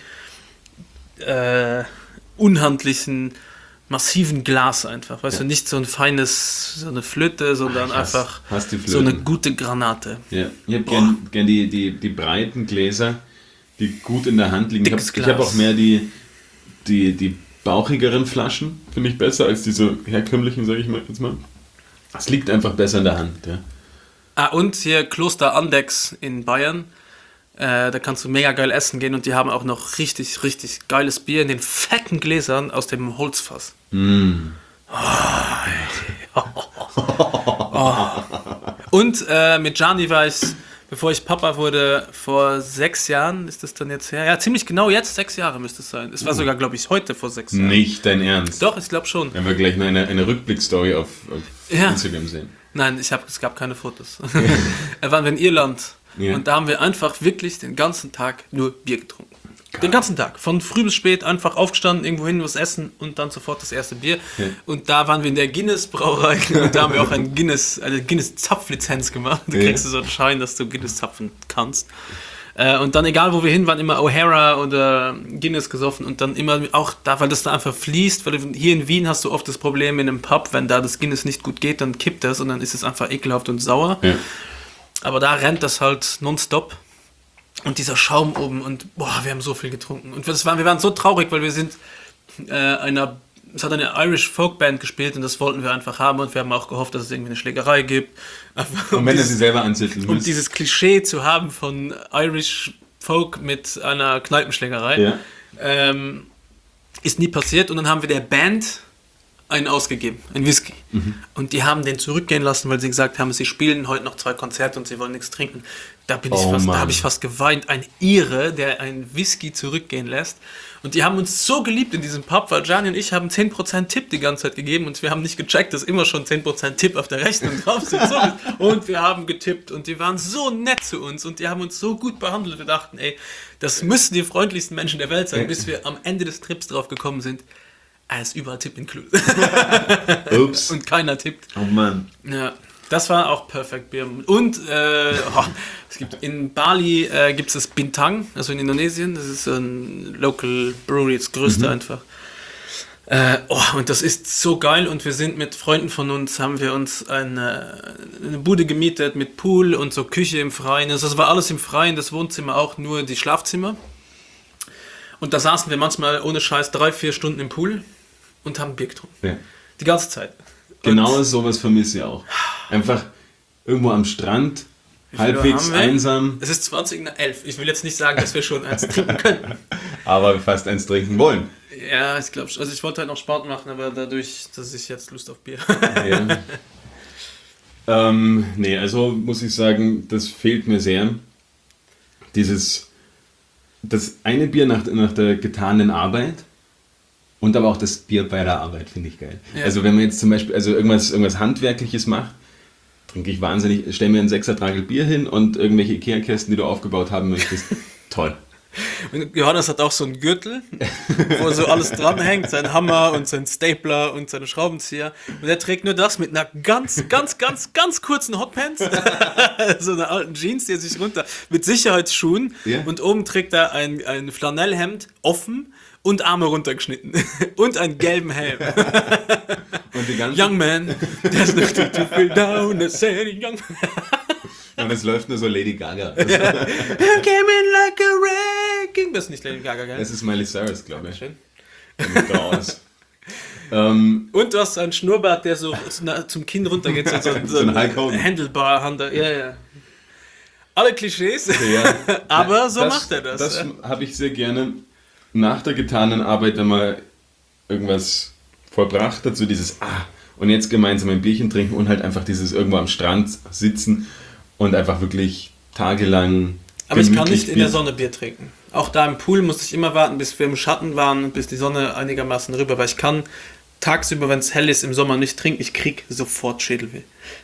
unhandlichen, massiven Glas einfach, weißt du, nicht so ein feines, so eine Flöte, sondern einfach die so eine Flöten. gute Granate. Ja, ich habe gern die breiten Gläser, die gut in der Hand liegen. Dickes Ich habe Glas. auch mehr die bauchigeren Flaschen, finde ich besser als diese herkömmlichen, sage ich mal jetzt mal. Es liegt einfach besser in der Hand. Ja. Und hier Kloster Andex in Bayern, da kannst du mega geil essen gehen und die haben auch noch richtig, richtig geiles Bier in den fetten Gläsern aus dem Holzfass. Und mit Gianni war ich, bevor ich Papa wurde, vor 6 Jahren, ist das dann jetzt her? Ja, ziemlich genau jetzt, 6 Jahre müsste es sein. Es war sogar, glaube ich, heute vor 6 Jahren. Nicht dein Ernst. Doch, ich glaube schon. Wenn wir gleich noch eine Rückblickstory auf Ja. Instagram sehen. Nein, es gab keine Fotos. Da waren wir in Irland Ja. und da haben wir einfach wirklich den ganzen Tag nur Bier getrunken. Den ganzen Tag, von früh bis spät, einfach aufgestanden, irgendwo hin, was essen und dann sofort das erste Bier. Ja. Und da waren wir in der Guinness-Brauerei und da haben wir auch eine Guinness-Zapflizenz gemacht. Da Ja. kriegst du so einen Schein, dass du Guinness zapfen kannst. Und dann, egal wo wir hin waren, immer O'Hara oder Guinness gesoffen und dann immer auch da, weil das da einfach fließt, weil hier in Wien hast du oft das Problem in einem Pub, wenn da das Guinness nicht gut geht, dann kippt das und dann ist es einfach ekelhaft und sauer. Ja. Aber da rennt das halt nonstop. Und dieser Schaum oben und boah, wir haben so viel getrunken. Und wir waren so traurig, weil wir sind es hat eine Irish Folkband gespielt und das wollten wir einfach haben und wir haben auch gehofft, dass es irgendwie eine Schlägerei gibt. Einfach, Und wenn er sie selber anzetteln um muss. dieses Klischee zu haben von Irish Folk mit einer Kneipenschlägerei, Ja. ist nie passiert. Und dann haben wir der Band einen ausgegeben, einen Whisky. Und die haben den zurückgehen lassen, weil sie gesagt haben, sie spielen heute noch 2 Konzerte und sie wollen nichts trinken. Da habe ich fast geweint. Ein Ire, der einen Whisky zurückgehen lässt. Und die haben uns so geliebt in diesem Pub, weil Gianni und ich haben 10% Tipp die ganze Zeit gegeben und wir haben nicht gecheckt, dass immer schon 10% Tipp auf der Rechnung drauf sind. Und wir haben getippt und die waren so nett zu uns und die haben uns so gut behandelt. Wir dachten, ey, das müssen die freundlichsten Menschen der Welt sein, bis wir am Ende des Trips drauf gekommen sind. Es ist überall Tipp included. Ups. Und keiner tippt. Oh Mann. Ja, das war auch Perfect Beer. Und es gibt in Bali gibt es das Bintang, also in Indonesien. Das ist ein Local Brewery, das größte einfach. Und das ist so geil. Und wir sind mit Freunden von uns, haben wir uns eine Bude gemietet mit Pool und so Küche im Freien. Also das war alles im Freien, das Wohnzimmer auch, nur die Schlafzimmer. Und da saßen wir manchmal ohne Scheiß 3-4 Stunden im Pool und haben Bier getrunken. Ja. Die ganze Zeit. Genau sowas vermisse ich auch. Einfach irgendwo am Strand, halbwegs einsam. Es ist 20:11. Ich will jetzt nicht sagen, dass wir schon eins trinken können. Aber fast eins trinken wollen. Ja, ich glaube schon. Also ich wollte halt noch Sport machen, aber dadurch, dass ich jetzt Lust auf Bier. Ja. Nee, also muss ich sagen, das fehlt mir sehr. Das eine Bier nach der getanen Arbeit und aber auch das Bier bei der Arbeit finde ich geil. Ja. Also wenn man jetzt zum Beispiel irgendwas Handwerkliches macht, trinke ich wahnsinnig, stell mir einen 6er-Tragel Bier hin und irgendwelche Ikea-Kästen, die du aufgebaut haben möchtest. Toll. Und Johannes hat auch so einen Gürtel, wo so alles dranhängt, sein Hammer und sein Stapler und seine Schraubenzieher. Und er trägt nur das mit einer ganz kurzen Hotpants, so einer alten Jeans, die er sich runter, mit Sicherheitsschuhen. Yeah. Und oben trägt er ein Flanellhemd, offen und Arme runtergeschnitten. Und einen gelben Helm. Und die ganze Young man, there's nothing to feel down, I said young man. Und es läuft nur so Lady Gaga. You came in like a wrecking. Das ist nicht Lady Gaga, gell? Das ist Miley Cyrus, glaube ich. Schön. Und du hast einen Schnurrbart, der so zum Kinn runtergeht. So ein Handlebar. Ja. Alle Klischees. Ja. Aber so macht er das. Das habe ich sehr gerne nach der getanen Arbeit, wenn man irgendwas vollbracht hat, so dieses und jetzt gemeinsam ein Bierchen trinken und halt einfach dieses irgendwo am Strand sitzen und einfach wirklich tagelang. Aber ich kann nicht in der Sonne Bier trinken. Auch da im Pool musste ich immer warten, bis wir im Schatten waren und bis die Sonne einigermaßen rüber, weil ich kann tagsüber, wenn es hell ist, im Sommer nicht trinken. Ich krieg sofort Schädelweh.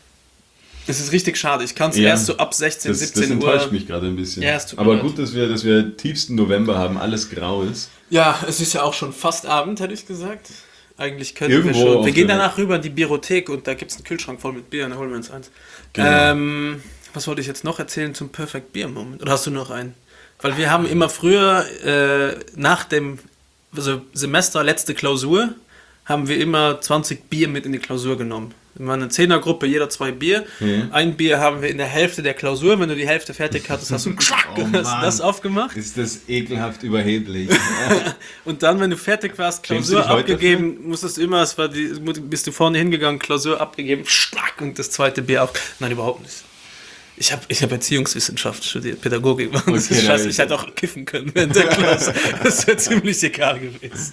Das ist richtig schade. Ich kann es erst so ab 16, 17 Uhr. Das enttäuscht mich gerade ein bisschen. Ja, aber gut, dass wir tiefsten November haben, alles grau ist. Ja, es ist ja auch schon fast Abend, hätte ich gesagt. Eigentlich könnten wir schon. Wir gehen danach rüber in die Bierothek und da gibt es einen Kühlschrank voll mit Bier und da holen wir uns eins. Genau. Was wollte ich jetzt noch erzählen zum Perfect Beer Moment? Oder hast du noch einen? Weil wir haben immer früher nach dem Semester, letzte Klausur, haben wir immer 20 Bier mit in die Klausur genommen. Wir waren eine 10er-Gruppe, jeder 2 Bier. Mhm. Ein Bier haben wir in der Hälfte der Klausur. Wenn du die Hälfte fertig hattest, hast du das aufgemacht. Ist das ekelhaft überheblich. Und dann, wenn du fertig warst, Klausur abgegeben, musstest du immer, bist du vorne hingegangen, Klausur abgegeben, und das zweite Bier auf. Nein, überhaupt nicht. Ich hab Erziehungswissenschaft studiert, Pädagogik. Okay, das ist scheiße. Ich hätte auch kiffen können während der Klasse. Das wäre ziemlich egal gewesen.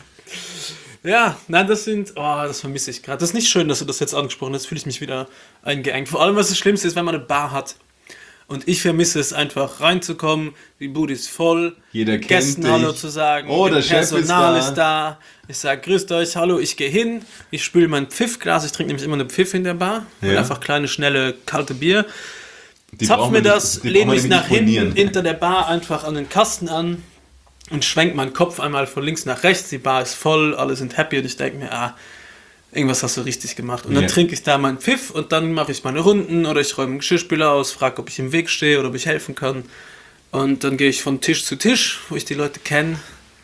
Ja, nein, das vermisse ich gerade. Das ist nicht schön, dass du das jetzt angesprochen hast. Fühle ich mich wieder eingeengt. Vor allem, was das Schlimmste ist, wenn man eine Bar hat. Und ich vermisse es einfach, reinzukommen, die Bude ist voll, jeder kennt Gästen dich. Hallo zu sagen, der Personal ist da. Ich sage, grüßt euch, hallo, ich gehe hin, ich spüle mein Pfiffglas, ich trinke nämlich immer eine Pfiff in der Bar. Ja. Einfach kleine, schnelle, kalte Bier. Zapf mir das, lehne mich nach hinten, hinter der Bar einfach an den Kasten an und schwenkt meinen Kopf einmal von links nach rechts, die Bar ist voll, alle sind happy und ich denke mir, irgendwas hast du richtig gemacht. Und dann trinke ich da meinen Pfiff und dann mache ich meine Runden oder ich räume einen Geschirrspüler aus, frage, ob ich im Weg stehe oder ob ich helfen kann. Und dann gehe ich von Tisch zu Tisch, wo ich die Leute kenne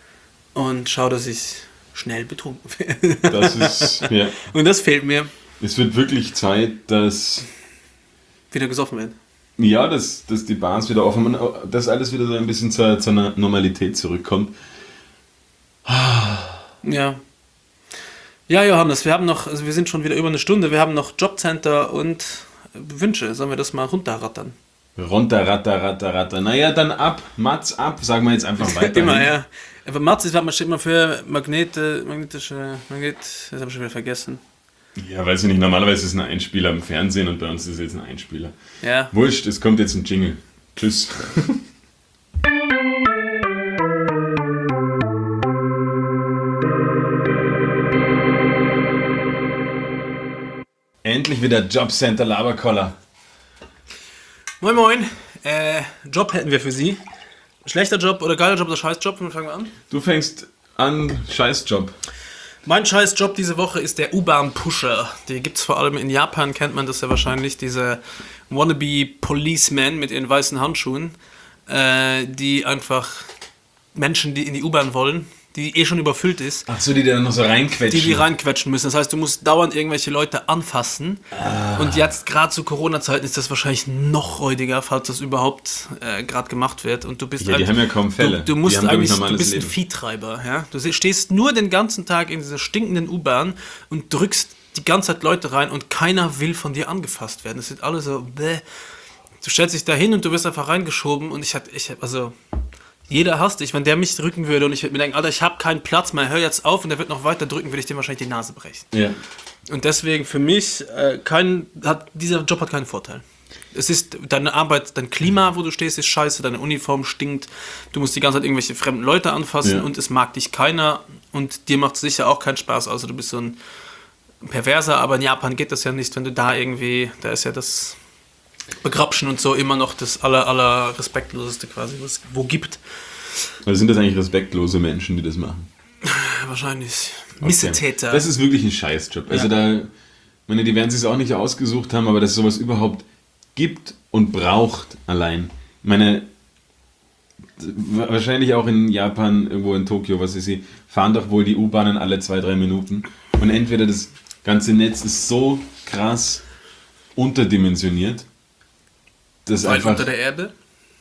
und schaue, dass ich schnell betrunken werde. Das ist, ja. Und das fehlt mir. Es wird wirklich Zeit, dass wieder gesoffen werden. Ja, dass die Bars wieder offen, dass alles wieder so ein bisschen zur Normalität zurückkommt. Ja. Ja, Johannes, wir sind schon wieder über eine Stunde, wir haben noch Jobcenter und Wünsche. Sollen wir das mal runterrattern? Runter, ratter, ratter, ratter. Naja, dann ab, Mats ab, sagen wir jetzt einfach weiter. Immer, ja. Aber Mats ist, was man steht immer für Magnet, das habe ich schon wieder vergessen. Ja, weiß ich nicht, normalerweise ist es ein Einspieler im Fernsehen und bei uns ist es jetzt ein Einspieler. Ja. Wurscht, es kommt jetzt ein Jingle. Tschüss. Endlich wieder Jobcenter Laberkoller. Moin Moin, Job hätten wir für Sie. Schlechter Job oder geiler Job oder Scheißjob? Fangen wir an. Du fängst an, Scheißjob. Mein Scheißjob diese Woche ist der U-Bahn-Pusher. Die gibt es vor allem in Japan, kennt man das ja wahrscheinlich, diese Wannabe-Policemen mit ihren weißen Handschuhen, die einfach Menschen, die in die U-Bahn wollen, die eh schon überfüllt ist, Ach so, die dann noch so reinquetschen. die reinquetschen müssen. Das heißt, du musst dauernd irgendwelche Leute anfassen. Und jetzt gerade zu Corona-Zeiten ist das wahrscheinlich noch räudiger, falls das überhaupt gerade gemacht wird. Und du bist Ja, die haben ja kaum Fälle. Du musst Die haben, glaub ich, eigentlich, du normales bist ein Leben. Viehtreiber. Ja? Du stehst nur den ganzen Tag in dieser stinkenden U-Bahn und drückst die ganze Zeit Leute rein und keiner will von dir angefasst werden. Das sind alle so, bäh. Du stellst dich da hin und du wirst einfach reingeschoben und also jeder hasst dich. Wenn der mich drücken würde und ich würde mir denken, Alter, ich habe keinen Platz mehr, hör jetzt auf und der wird noch weiter drücken, würde ich dem wahrscheinlich die Nase brechen. Ja. Und deswegen für mich, dieser Job hat keinen Vorteil. Es ist deine Arbeit, dein Klima, wo du stehst, ist scheiße, deine Uniform stinkt, du musst die ganze Zeit irgendwelche fremden Leute anfassen Ja. und es mag dich keiner und dir macht es sicher auch keinen Spaß, also du bist so ein Perverser, aber in Japan geht das ja nicht, wenn du da ist ja das Begrapschen und so immer noch das aller respektloseste quasi, was es wo gibt. Also sind das eigentlich respektlose Menschen, die das machen? Ja, wahrscheinlich. Missetäter. Das ist wirklich ein Scheißjob. Also die werden sich auch nicht ausgesucht haben, aber dass es sowas überhaupt gibt und braucht allein. Ich meine, wahrscheinlich auch in Japan, irgendwo in Tokio, was ist sie, fahren doch wohl die U-Bahnen alle 2-3 Minuten. Und entweder das ganze Netz ist so krass unterdimensioniert, dass Weil einfach... unter der Erde?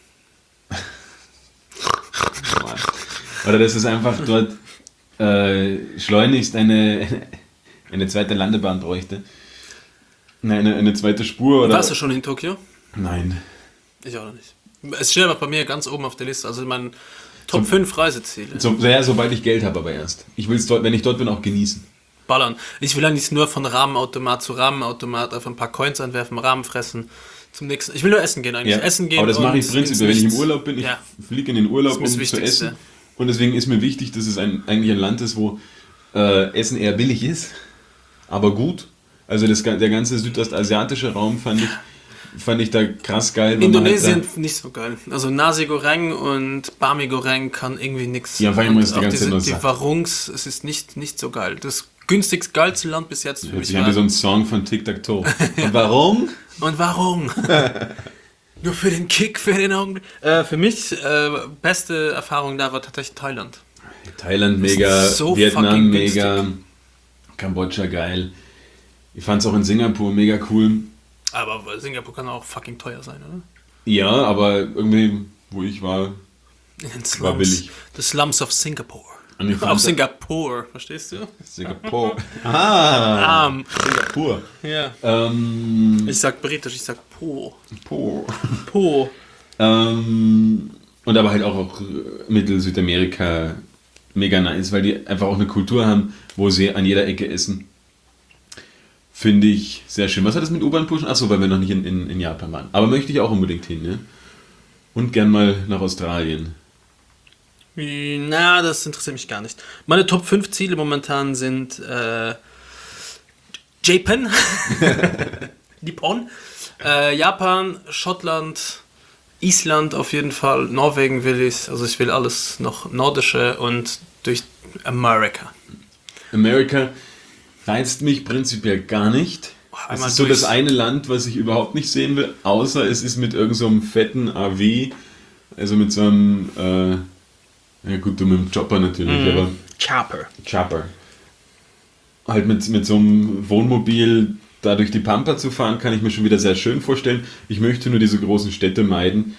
Oder dass es einfach dort schleunigst eine zweite Landebahn bräuchte. Nein, eine zweite Spur. Oder? Warst du schon in Tokio? Nein. Ich auch noch nicht. Es steht aber bei mir ganz oben auf der Liste, also mein Top 5 Reiseziele. Sobald ich Geld habe, aber erst. Ich will es dort, wenn ich dort bin, auch genießen. Ballern. Ich will eigentlich nur von Rahmenautomat zu Rahmenautomat einfach ein paar Coins anwerfen, Rahmen fressen. Zum nächsten. Ich will nur essen gehen eigentlich. Ja. Essen gehen. Aber das mache ich und prinzipiell, wenn ich im Urlaub bin. Ich Ja. fliege in den Urlaub, Das ist um das zu Wichtigste. essen. Und deswegen ist mir wichtig, dass es eigentlich ein Land ist, wo Essen eher billig ist, aber gut. Also der ganze südostasiatische Raum fand ich da krass geil. wenn man Indonesien halt nicht so geil. Also Nasi Goreng und Bami Goreng kann irgendwie nichts. Ja, vor allem ist die ganze Zeit nur die Saft. Es ist nicht so geil. Das günstigst geilste Land bis jetzt für Hört mich sich an wie so ein Song von Tic Tac Toe. Und warum? Und warum? Nur für den Kick, für den Augenblick. Für mich, beste Erfahrung da war tatsächlich Thailand. Thailand mega, so Vietnam fucking mega, Kambodscha geil. Ich fand es auch in Singapur mega cool. Aber Singapur kann auch fucking teuer sein, oder? Ja, aber irgendwie, wo ich war, In den war Slums. billig. The Slums of Singapore. Und ich Auf fand Singapur, verstehst du? Singapur. Ah, Um, Singapur. ja. Ich sag britisch, ich sag Po. Po. Und aber halt auch Mittel-Südamerika mega nice, weil die einfach auch eine Kultur haben, wo sie an jeder Ecke essen. Finde ich sehr schön. Was hat das mit U-Bahn pushen? Achso, weil wir noch nicht in Japan waren. Aber möchte ich auch unbedingt hin, ne? Und gern mal nach Australien. Na, das interessiert mich gar nicht. Meine Top 5 Ziele momentan sind Japan, Nippon, Japan, Schottland, Island auf jeden Fall, Norwegen will ich, also ich will alles noch Nordische und durch Amerika. Amerika reizt mich prinzipiell gar nicht. Es einmal ist so durchs- das eine Land, was ich überhaupt nicht sehen will, außer es ist mit irgend so einem fetten AW, also mit so einem, ja gut, du mit dem Chopper natürlich, aber Chopper. halt mit so einem Wohnmobil da durch die Pampa zu fahren, kann ich mir schon wieder sehr schön vorstellen. Ich möchte nur diese großen Städte meiden.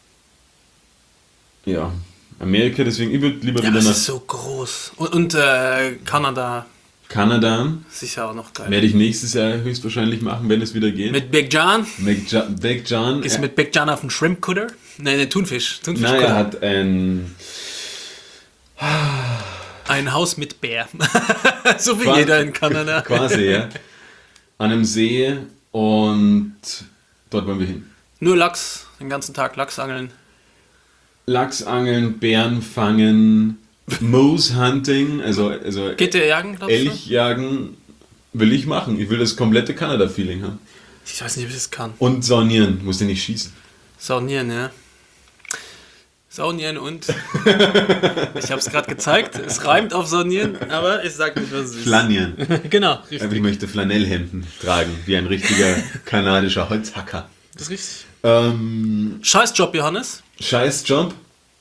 Ja, Amerika, deswegen, ich würde lieber Ja, wieder das nach... ist so groß. Und Kanada, Kanada Sicher auch noch geil. werde ich nächstes Jahr höchstwahrscheinlich machen, wenn es wieder geht. Mit Big John? Big John. Gehst du mit Big John auf den Shrimp-Kutter? Nee, Thunfisch. Nein, er hat ein Ein Haus mit Bär. So wie jeder in Kanada. Quasi, ja. An einem See und dort wollen wir hin. Nur Lachs, den ganzen Tag Lachs angeln. Lachs angeln, Bären fangen, Moose Hunting, also Geht ihr jagen, glaubst du? Elch jagen will ich machen. Ich will das komplette Kanada-Feeling haben. Ich weiß nicht, ob ich das kann. Und saunieren, musst du nicht schießen. Saunieren, ja. Saunieren und... Ich habe es gerade gezeigt. Es reimt auf Saunieren, aber ich sag nicht, was es ist. Flanieren. Genau, Aber ich richtig. möchte Flanellhemden tragen, wie ein richtiger kanadischer Holzhacker. Das ist richtig. Scheißjob, Johannes. Scheiß Job.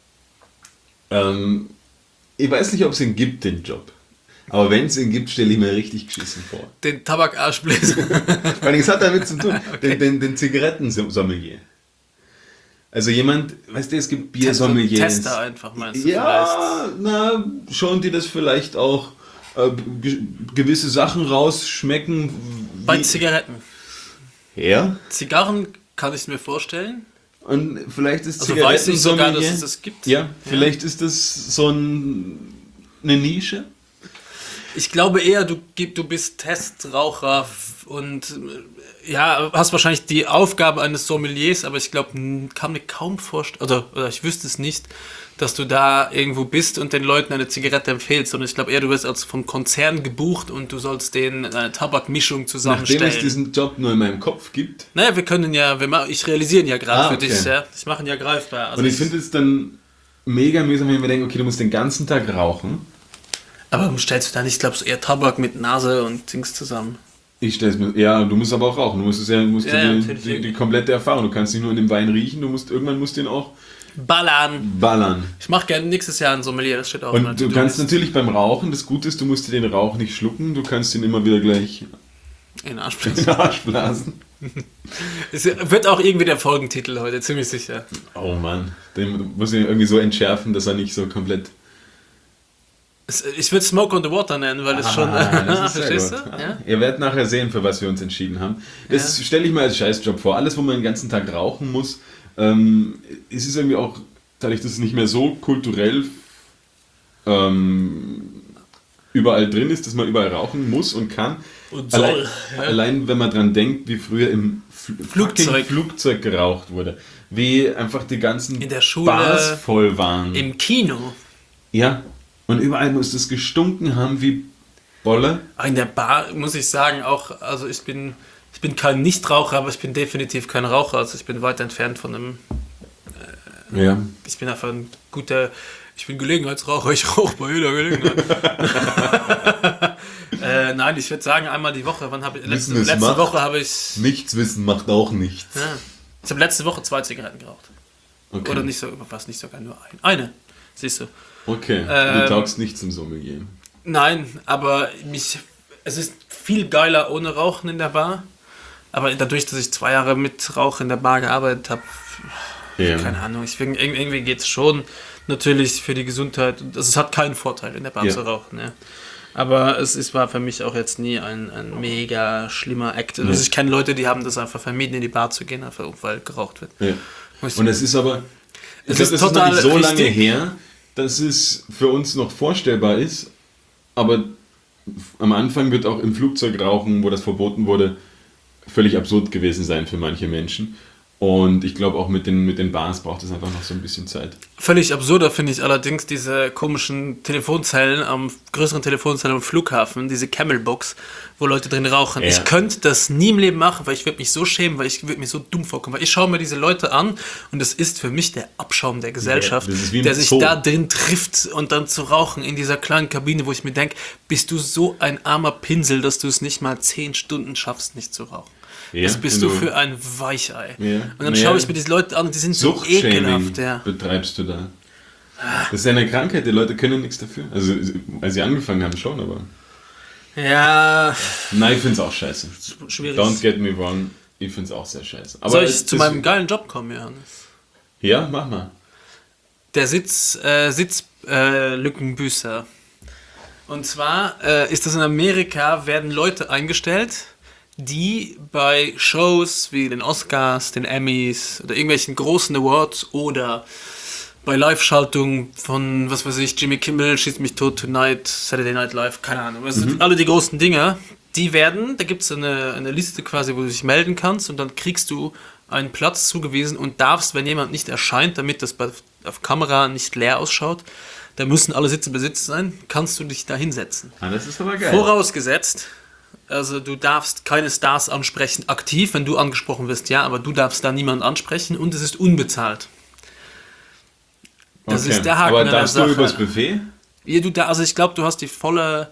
Ich weiß nicht, ob es ihn gibt, den Job. Aber wenn es ihn gibt, stelle ich mir richtig geschissen vor. Den Tabakarschbläser. Weil es hat damit zu tun, den Zigarettensommelier. Also jemand, weißt du, es gibt Biersommeliers. Tester einfach, meinst du? Ja, na, schon die das vielleicht auch gewisse Sachen rausschmecken. Bei Zigaretten. Ja. Zigarren kann ich mir vorstellen. Und vielleicht ist Also weiß ich sogar, dass Zigarettensommelier. es das gibt. Ja, vielleicht ist das so eine Nische. Ich glaube eher, du bist Testraucher und ja, hast wahrscheinlich die Aufgabe eines Sommeliers, aber ich glaube, kann mir kaum vorstellen, oder ich wüsste es nicht, dass du da irgendwo bist und den Leuten eine Zigarette empfehlst, sondern ich glaube eher, du wirst als vom Konzern gebucht und du sollst denen eine Tabakmischung Nachdem zusammenstellen. es diesen Job nur in meinem Kopf gibt. Naja, ich realisiere ihn ja gerade für Okay. dich, ja. Ich mache ihn ja greifbar. Also Und ich finde es dann mega mühsam, wenn ich mir denke, okay, du musst den ganzen Tag rauchen. aber stellst du da nicht, glaubst du, eher Tabak mit Nase und Dings zusammen? Ich stell's mir, ja, du musst aber auch rauchen. Du musst Ja, die komplette Erfahrung. Du kannst nicht nur in dem Wein riechen, irgendwann musst du ihn auch Ballern. ballern. Ich mache gerne nächstes Jahr ein Sommelier, das steht auch in meiner Und du To-Do-List. kannst natürlich beim Rauchen, das Gute ist, du musst dir den Rauch nicht schlucken, du kannst ihn immer wieder gleich in den Arsch in blasen. den Arsch blasen. Es wird auch irgendwie der Folgentitel heute, ziemlich sicher. Oh Mann, den muss ich irgendwie so entschärfen, dass er nicht so komplett... Ich würde Smoke on the Water nennen, weil es schon... das ist sehr Verstehst gut. du? Ja? Ihr werdet nachher sehen, für was wir uns entschieden haben. Das stelle ich mir als Scheißjob vor. Alles, wo man den ganzen Tag rauchen muss, es ist irgendwie auch, dadurch, dass es nicht mehr so kulturell überall drin ist, dass man überall rauchen muss und kann. Und soll. Allein wenn man dran denkt, wie früher im Flugzeug. Flugzeug geraucht wurde. Wie einfach die ganzen In der Schule, Bars voll waren. Im Kino. Ja, und überall muss das gestunken haben wie Bolle. In der Bar muss ich sagen, auch, also ich bin kein Nichtraucher, aber ich bin definitiv kein Raucher. Also ich bin weit entfernt von einem... Ja. Ich bin einfach ein guter... Ich bin Gelegenheitsraucher, ich rauche bei jeder Gelegenheit. Nein, ich würde sagen, einmal die Woche. Wann habe ich... Letzte Woche habe ich... Nichts wissen macht auch nichts. Ja, ich habe letzte Woche 2 Zigaretten geraucht. Okay. Oder nicht so, was nicht sogar nur eine. Siehst du. Okay, du taugst nicht zum Sommelier. Nein, aber es ist viel geiler ohne Rauchen in der Bar. Aber dadurch, dass ich 2 Jahre mit Rauch in der Bar gearbeitet habe, Ja. keine Ahnung, irgendwie geht es schon natürlich für die Gesundheit. Also es hat keinen Vorteil, in der Bar Ja. zu rauchen. Ja. Aber war für mich auch jetzt nie ein mega schlimmer Act. Also ich kenne Leute, die haben das einfach vermieden, in die Bar zu gehen, einfach weil geraucht wird. Ja. Und es ist aber, ich Es glaube, ist das ist noch total nicht so lange richtig. her, dass es für uns noch vorstellbar ist, aber am Anfang wird auch im Flugzeug rauchen, wo das verboten wurde, völlig absurd gewesen sein für manche Menschen. Und ich glaube auch mit den Bars braucht es einfach noch so ein bisschen Zeit. Völlig absurder finde ich allerdings diese komischen größeren Telefonzellen am Flughafen, diese Camelbox, wo Leute drin rauchen. Ja. Ich könnte das nie im Leben machen, weil ich würde mich so schämen, weil ich würde mir so dumm vorkommen. Weil ich schaue mir diese Leute an und das ist für mich der Abschaum der Gesellschaft, Ja, das ist wie im der sich Zoo. da drin trifft und dann zu rauchen in dieser kleinen Kabine, wo ich mir denke, bist du so ein armer Pinsel, dass du es nicht mal 10 Stunden schaffst, nicht zu rauchen. Ja, Was bist wenn du für ein Weichei? Ja. Und dann Ja. schaue ich mir diese Leute an und die sind so Suchtshaming ekelhaft. Ja. betreibst du da. Das ist ja eine Krankheit, die Leute können nichts dafür. Also, als sie angefangen haben schon, aber... Ja, Nein, ich finde es auch scheiße. schwierig. Don't get me wrong, ich finde es auch sehr scheiße. Aber Soll ich zu meinem geilen Job kommen, Johannes? Ja, mach mal. Der Sitzlückenbüßer. Und zwar ist das in Amerika, werden Leute eingestellt, die bei Shows wie den Oscars, den Emmys oder irgendwelchen großen Awards oder bei Live-Schaltungen von, was weiß ich, Jimmy Kimmel, Schieß mich tot tonight, Saturday Night Live, keine Ahnung. Also alle die großen Dinger, die werden, da gibt es eine Liste quasi, wo du dich melden kannst und dann kriegst du einen Platz zugewiesen und darfst, wenn jemand nicht erscheint, damit das auf Kamera nicht leer ausschaut, da müssen alle Sitze besetzt sein, kannst du dich da hinsetzen. Ah, das ist aber geil. Vorausgesetzt, also du darfst keine Stars ansprechen aktiv, wenn du angesprochen wirst, ja, aber du darfst da niemanden ansprechen und es ist unbezahlt. Das ist der Haken aber an der darfst du Sache. übers Buffet? Ja, also ich glaube, du hast die volle,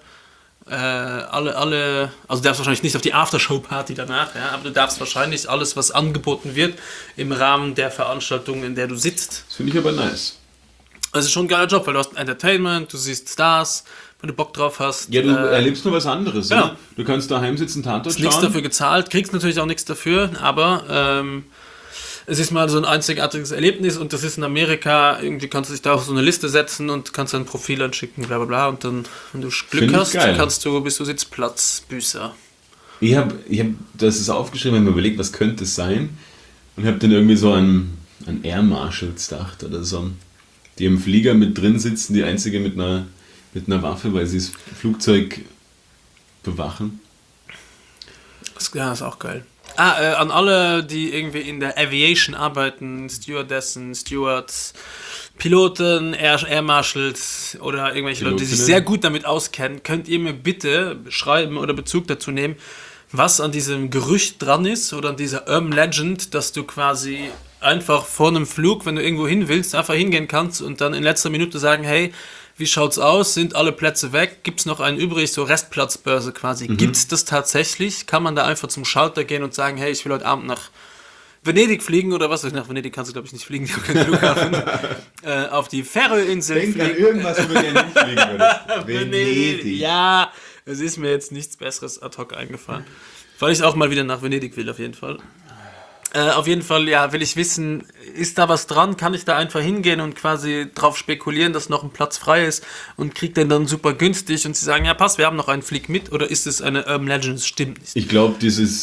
also du darfst wahrscheinlich nicht auf die Aftershow-Party danach, ja, aber du darfst wahrscheinlich alles, was angeboten wird, im Rahmen der Veranstaltung, in der du sitzt. Das finde ich aber nice. Also schon ein geiler Job, weil du hast Entertainment, du siehst Stars, wenn du Bock drauf hast. Ja, du erlebst nur was anderes. ja. Oder? Du kannst daheim sitzen, Tatort Hast nichts schauen. dafür gezahlt, kriegst natürlich auch nichts dafür, aber es ist mal so ein einzigartiges Erlebnis und das ist in Amerika, irgendwie kannst du dich da auf so eine Liste setzen und kannst dein Profil anschicken, bla bla bla und dann, wenn du Glück Find ich hast, geil. bist du Sitzplatzbüßer. Ich hab das ist aufgeschrieben, wenn man überlegt, was könnte es sein. Und habe dann irgendwie so an Air Marshals gedacht oder so. Die im Flieger mit drin sitzen, die einzige mit einer Waffe, weil sie das Flugzeug bewachen. Ja, ist auch geil. An alle, die irgendwie in der Aviation arbeiten, Stewardessen, Stewards, Piloten, Air Marshals oder irgendwelche Leute, die sich Pilotinnen. sehr gut damit auskennen, könnt ihr mir bitte schreiben oder Bezug dazu nehmen, was an diesem Gerücht dran ist oder an dieser Urban Legend, dass du quasi einfach vor einem Flug, wenn du irgendwo hin willst, einfach hingehen kannst und dann in letzter Minute sagen, hey, wie schaut's aus? Sind alle Plätze weg? Gibt's noch einen übrig? So Restplatzbörse quasi. Gibt's das tatsächlich? Kann man da einfach zum Schalter gehen und sagen, hey, ich will heute Abend nach Venedig fliegen oder was? Nach Venedig kannst du, glaube ich, nicht fliegen, die haben keinen Flughafen. Auf die Färöinseln Denk an fliegen. irgendwas, wo du gerne nicht fliegen würdest. Venedig. Ja, es ist mir jetzt nichts Besseres ad hoc eingefallen. Weil ich auch mal wieder nach Venedig will, auf jeden Fall. Auf jeden Fall, ja, will ich wissen, ist da was dran? Kann ich da einfach hingehen und quasi drauf spekulieren, dass noch ein Platz frei ist und krieg den dann super günstig und sie sagen, ja passt, wir haben noch einen Flieg mit oder ist es eine Urban Legend? Das stimmt nicht. Ich glaube,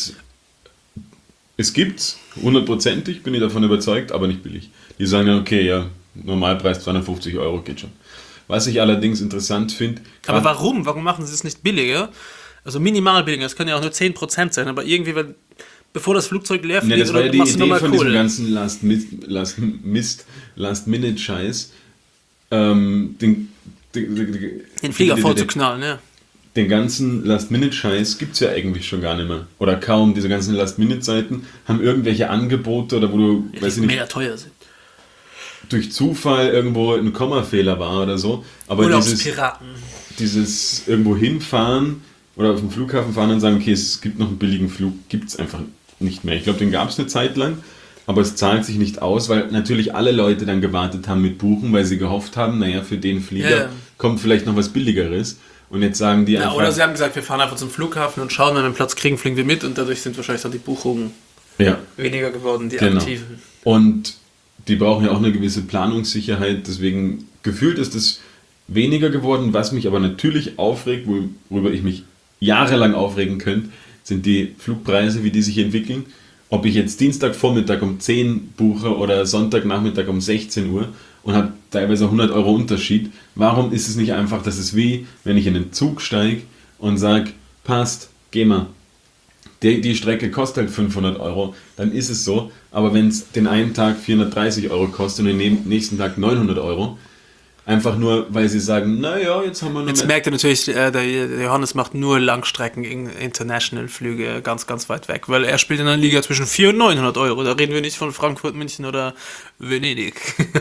es gibt's, 100%ig, bin ich davon überzeugt, aber nicht billig. Die sagen ja, okay, ja, Normalpreis 250 Euro geht schon. Was ich allerdings interessant finde... Aber warum? Warum machen sie es nicht billiger? Also minimal billiger, das können ja auch nur 10% sein, aber irgendwie, bevor das Flugzeug leer fliegt, Ja, das war ja die machst du Idee nochmal von Kohle. diesem ganzen Last-Minute-Scheiß. Den Flieger voll zu knallen, ja. Den ganzen Last-Minute-Scheiß gibt es ja eigentlich schon gar nicht mehr. Oder kaum. Diese ganzen Last-Minute-Seiten haben irgendwelche Angebote oder wo du, weiß Die ich nicht, mega teuer sind. durch Zufall irgendwo ein Kommafehler war oder so. Aber Oder aufs Piraten. dieses irgendwo hinfahren oder auf den Flughafen fahren und sagen, okay, es gibt noch einen billigen Flug, gibt es einfach nicht mehr. Ich glaube, den gab es eine Zeit lang, aber es zahlt sich nicht aus, weil natürlich alle Leute dann gewartet haben mit Buchen, weil sie gehofft haben, naja, für den Flieger Ja. kommt vielleicht noch was Billigeres. Und jetzt sagen die Ja, einfach... oder sie haben gesagt, wir fahren einfach zum Flughafen und schauen, wenn wir einen Platz kriegen, fliegen wir mit und dadurch sind wahrscheinlich dann die Buchungen ja, weniger geworden, die genau. aktiven. Und die brauchen ja auch eine gewisse Planungssicherheit, deswegen gefühlt ist es weniger geworden. Was mich aber natürlich aufregt, worüber ich mich jahrelang aufregen könnte, sind die Flugpreise, wie die sich entwickeln. Ob ich jetzt Dienstagvormittag um 10 buche oder Sonntagnachmittag um 16 Uhr und habe teilweise 100 Euro Unterschied. Warum ist es nicht einfach, dass es wie, wenn ich in den Zug steige und sage, passt, geh mal. Die Strecke kostet halt 500 Euro, dann ist es so. Aber wenn es den einen Tag 430 Euro kostet und den nächsten Tag 900 Euro, einfach nur, weil sie sagen, naja, jetzt haben wir noch Jetzt mehr. merkt ihr natürlich, der Johannes macht nur Langstrecken International-Flüge ganz, ganz weit weg, weil er spielt in einer Liga zwischen 400 und 900 Euro. Da reden wir nicht von Frankfurt, München oder Venedig.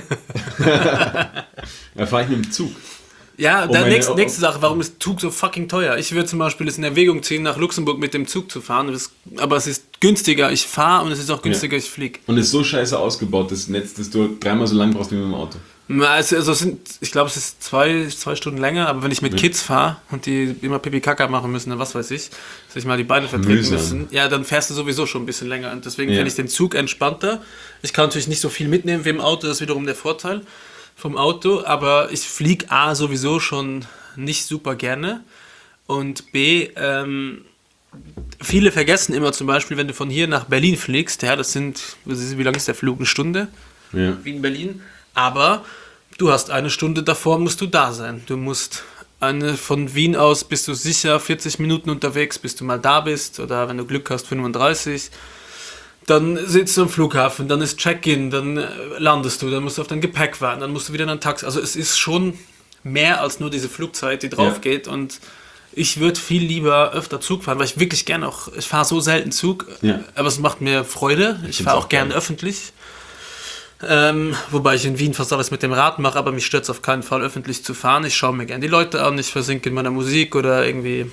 Da fahre ich mit dem Zug. Ja, Oh, meine- nächste Sache, warum ist Zug so fucking teuer? Ich würde zum Beispiel es in Erwägung ziehen, nach Luxemburg mit dem Zug zu fahren, aber es ist günstiger, ich fahre und es ist auch günstiger, ich fliege. Und es ist so scheiße ausgebaut, das Netz, dass du dreimal so lang brauchst wie mit dem Auto. Ich glaube, es ist zwei Stunden länger, aber wenn ich mit Kids fahre und die immer Pipi-Kaka machen müssen, dann was weiß ich, sich mal die Beine vertreten Mühsam. müssen, ja, dann fährst du sowieso schon ein bisschen länger. Und deswegen Ja. finde ich den Zug entspannter. Ich kann natürlich nicht so viel mitnehmen wie im Auto, das ist wiederum der Vorteil vom Auto, aber ich fliege sowieso schon nicht super gerne. Und B, viele vergessen immer zum Beispiel, wenn du von hier nach Berlin fliegst, ja, wie lange ist der Flug? Eine Stunde? Ja. Wien-Berlin. Aber du hast eine Stunde davor, musst du da sein. Du musst von Wien aus bist du sicher 40 Minuten unterwegs, bis du mal da bist. Oder wenn du Glück hast, 35. Dann sitzt du am Flughafen, dann ist Check-in, dann landest du, dann musst du auf dein Gepäck warten, dann musst du wieder in ein Taxi. Also es ist schon mehr als nur diese Flugzeit, die drauf geht. Und ich würde viel lieber öfter Zug fahren, weil ich wirklich gerne ich fahre so selten Zug, aber es macht mir Freude. Ich fahre auch gerne öffentlich. Wobei ich in Wien fast alles mit dem Rad mache, aber mich stört es auf keinen Fall, öffentlich zu fahren. Ich schaue mir gerne die Leute an, ich versinke in meiner Musik oder irgendwie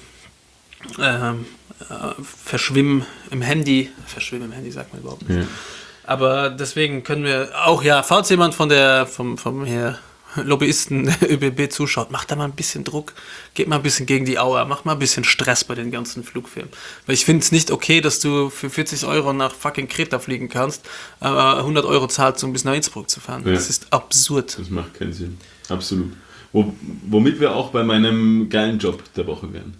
verschwimmen im Handy. Verschwimmen im Handy sagt man überhaupt nicht. Ja. Aber deswegen können wir auch, falls jemand vom hier Lobbyisten ÖBB zuschaut, macht da mal ein bisschen Druck, geht mal ein bisschen gegen die Auer, macht mal ein bisschen Stress bei den ganzen Flugfirmen. Weil ich finde es nicht okay, dass du für 40 Euro nach fucking Kreta fliegen kannst, aber 100 Euro zahlst, um bis nach Innsbruck zu fahren. Ja. Das ist absurd. Das macht keinen Sinn. Absolut. Womit wir auch bei meinem geilen Job der Woche wären.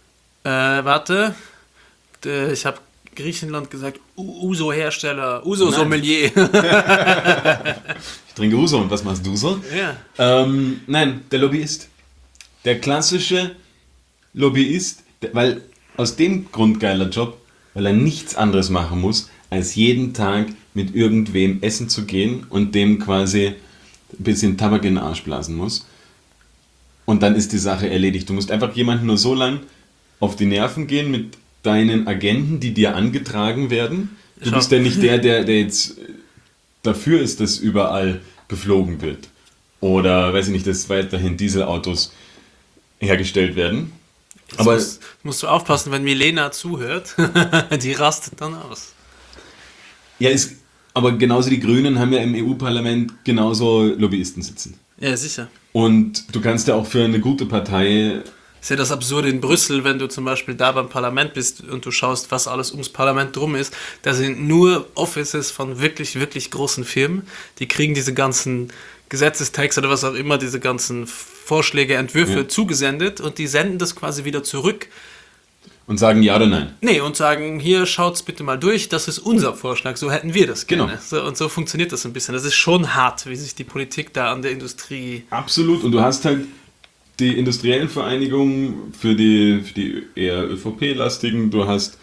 Warte. Ich habe Griechenland gesagt, Uso-Hersteller, Uso-Sommelier. Ich trinke Uso und was machst du so? Ja. Nein, der Lobbyist. Der klassische Lobbyist, weil aus dem Grund geiler Job, weil er nichts anderes machen muss, als jeden Tag mit irgendwem essen zu gehen und dem quasi ein bisschen Tabak in den Arsch blasen muss. Und dann ist die Sache erledigt. Du musst einfach jemanden nur so lang auf die Nerven gehen mit deinen Agenten, die dir angetragen werden. Du bist ja nicht der jetzt dafür ist, dass überall beflogen wird. Oder, weiß ich nicht, dass weiterhin Dieselautos hergestellt werden. Aber musst du aufpassen, wenn Milena zuhört, die rastet dann aus. Ja, aber genauso die Grünen haben ja im EU-Parlament genauso Lobbyisten sitzen. Ja, sicher. Und du kannst ja auch für eine gute Partei... Ist ja das Absurde in Brüssel, wenn du zum Beispiel da beim Parlament bist und du schaust, was alles ums Parlament drum ist. Da sind nur Offices von wirklich, wirklich großen Firmen. Die kriegen diese ganzen Gesetzestexte oder was auch immer, diese ganzen Vorschläge, Entwürfe zugesendet und die senden das quasi wieder zurück. Und sagen ja oder nein? Nee, und sagen, hier, schaut's bitte mal durch, das ist unser Vorschlag, so hätten wir das gerne. Genau. So, und so funktioniert das ein bisschen. Das ist schon hart, wie sich die Politik da an der Industrie... Absolut, und du hast halt die industriellen Vereinigungen für die eher ÖVP-lastigen, du hast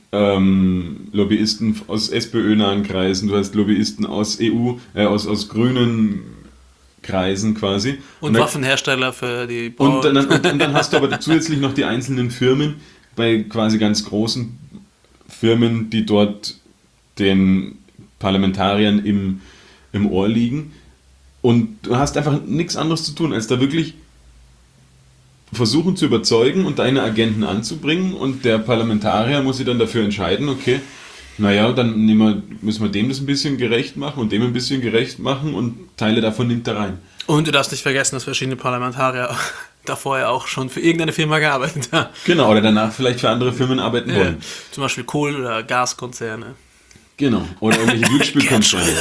Lobbyisten aus SPÖ-nahen Kreisen, du hast Lobbyisten aus aus grünen Kreisen quasi. Und Waffenhersteller für die und dann hast du aber zusätzlich noch die einzelnen Firmen, bei quasi ganz großen Firmen, die dort den Parlamentariern im Ohr liegen. Und du hast einfach nichts anderes zu tun, als da wirklich versuchen zu überzeugen und deine Agenten anzubringen und der Parlamentarier muss sich dann dafür entscheiden, okay, naja, dann müssen wir dem das ein bisschen gerecht machen und dem ein bisschen gerecht machen und Teile davon nimmt er rein. Und du darfst nicht vergessen, dass verschiedene Parlamentarier davor ja auch schon für irgendeine Firma gearbeitet haben. Genau, oder danach vielleicht für andere Firmen arbeiten wollen. Zum Beispiel Kohl- oder Gaskonzerne. Genau, oder irgendwelche Glücksspielkonzerne.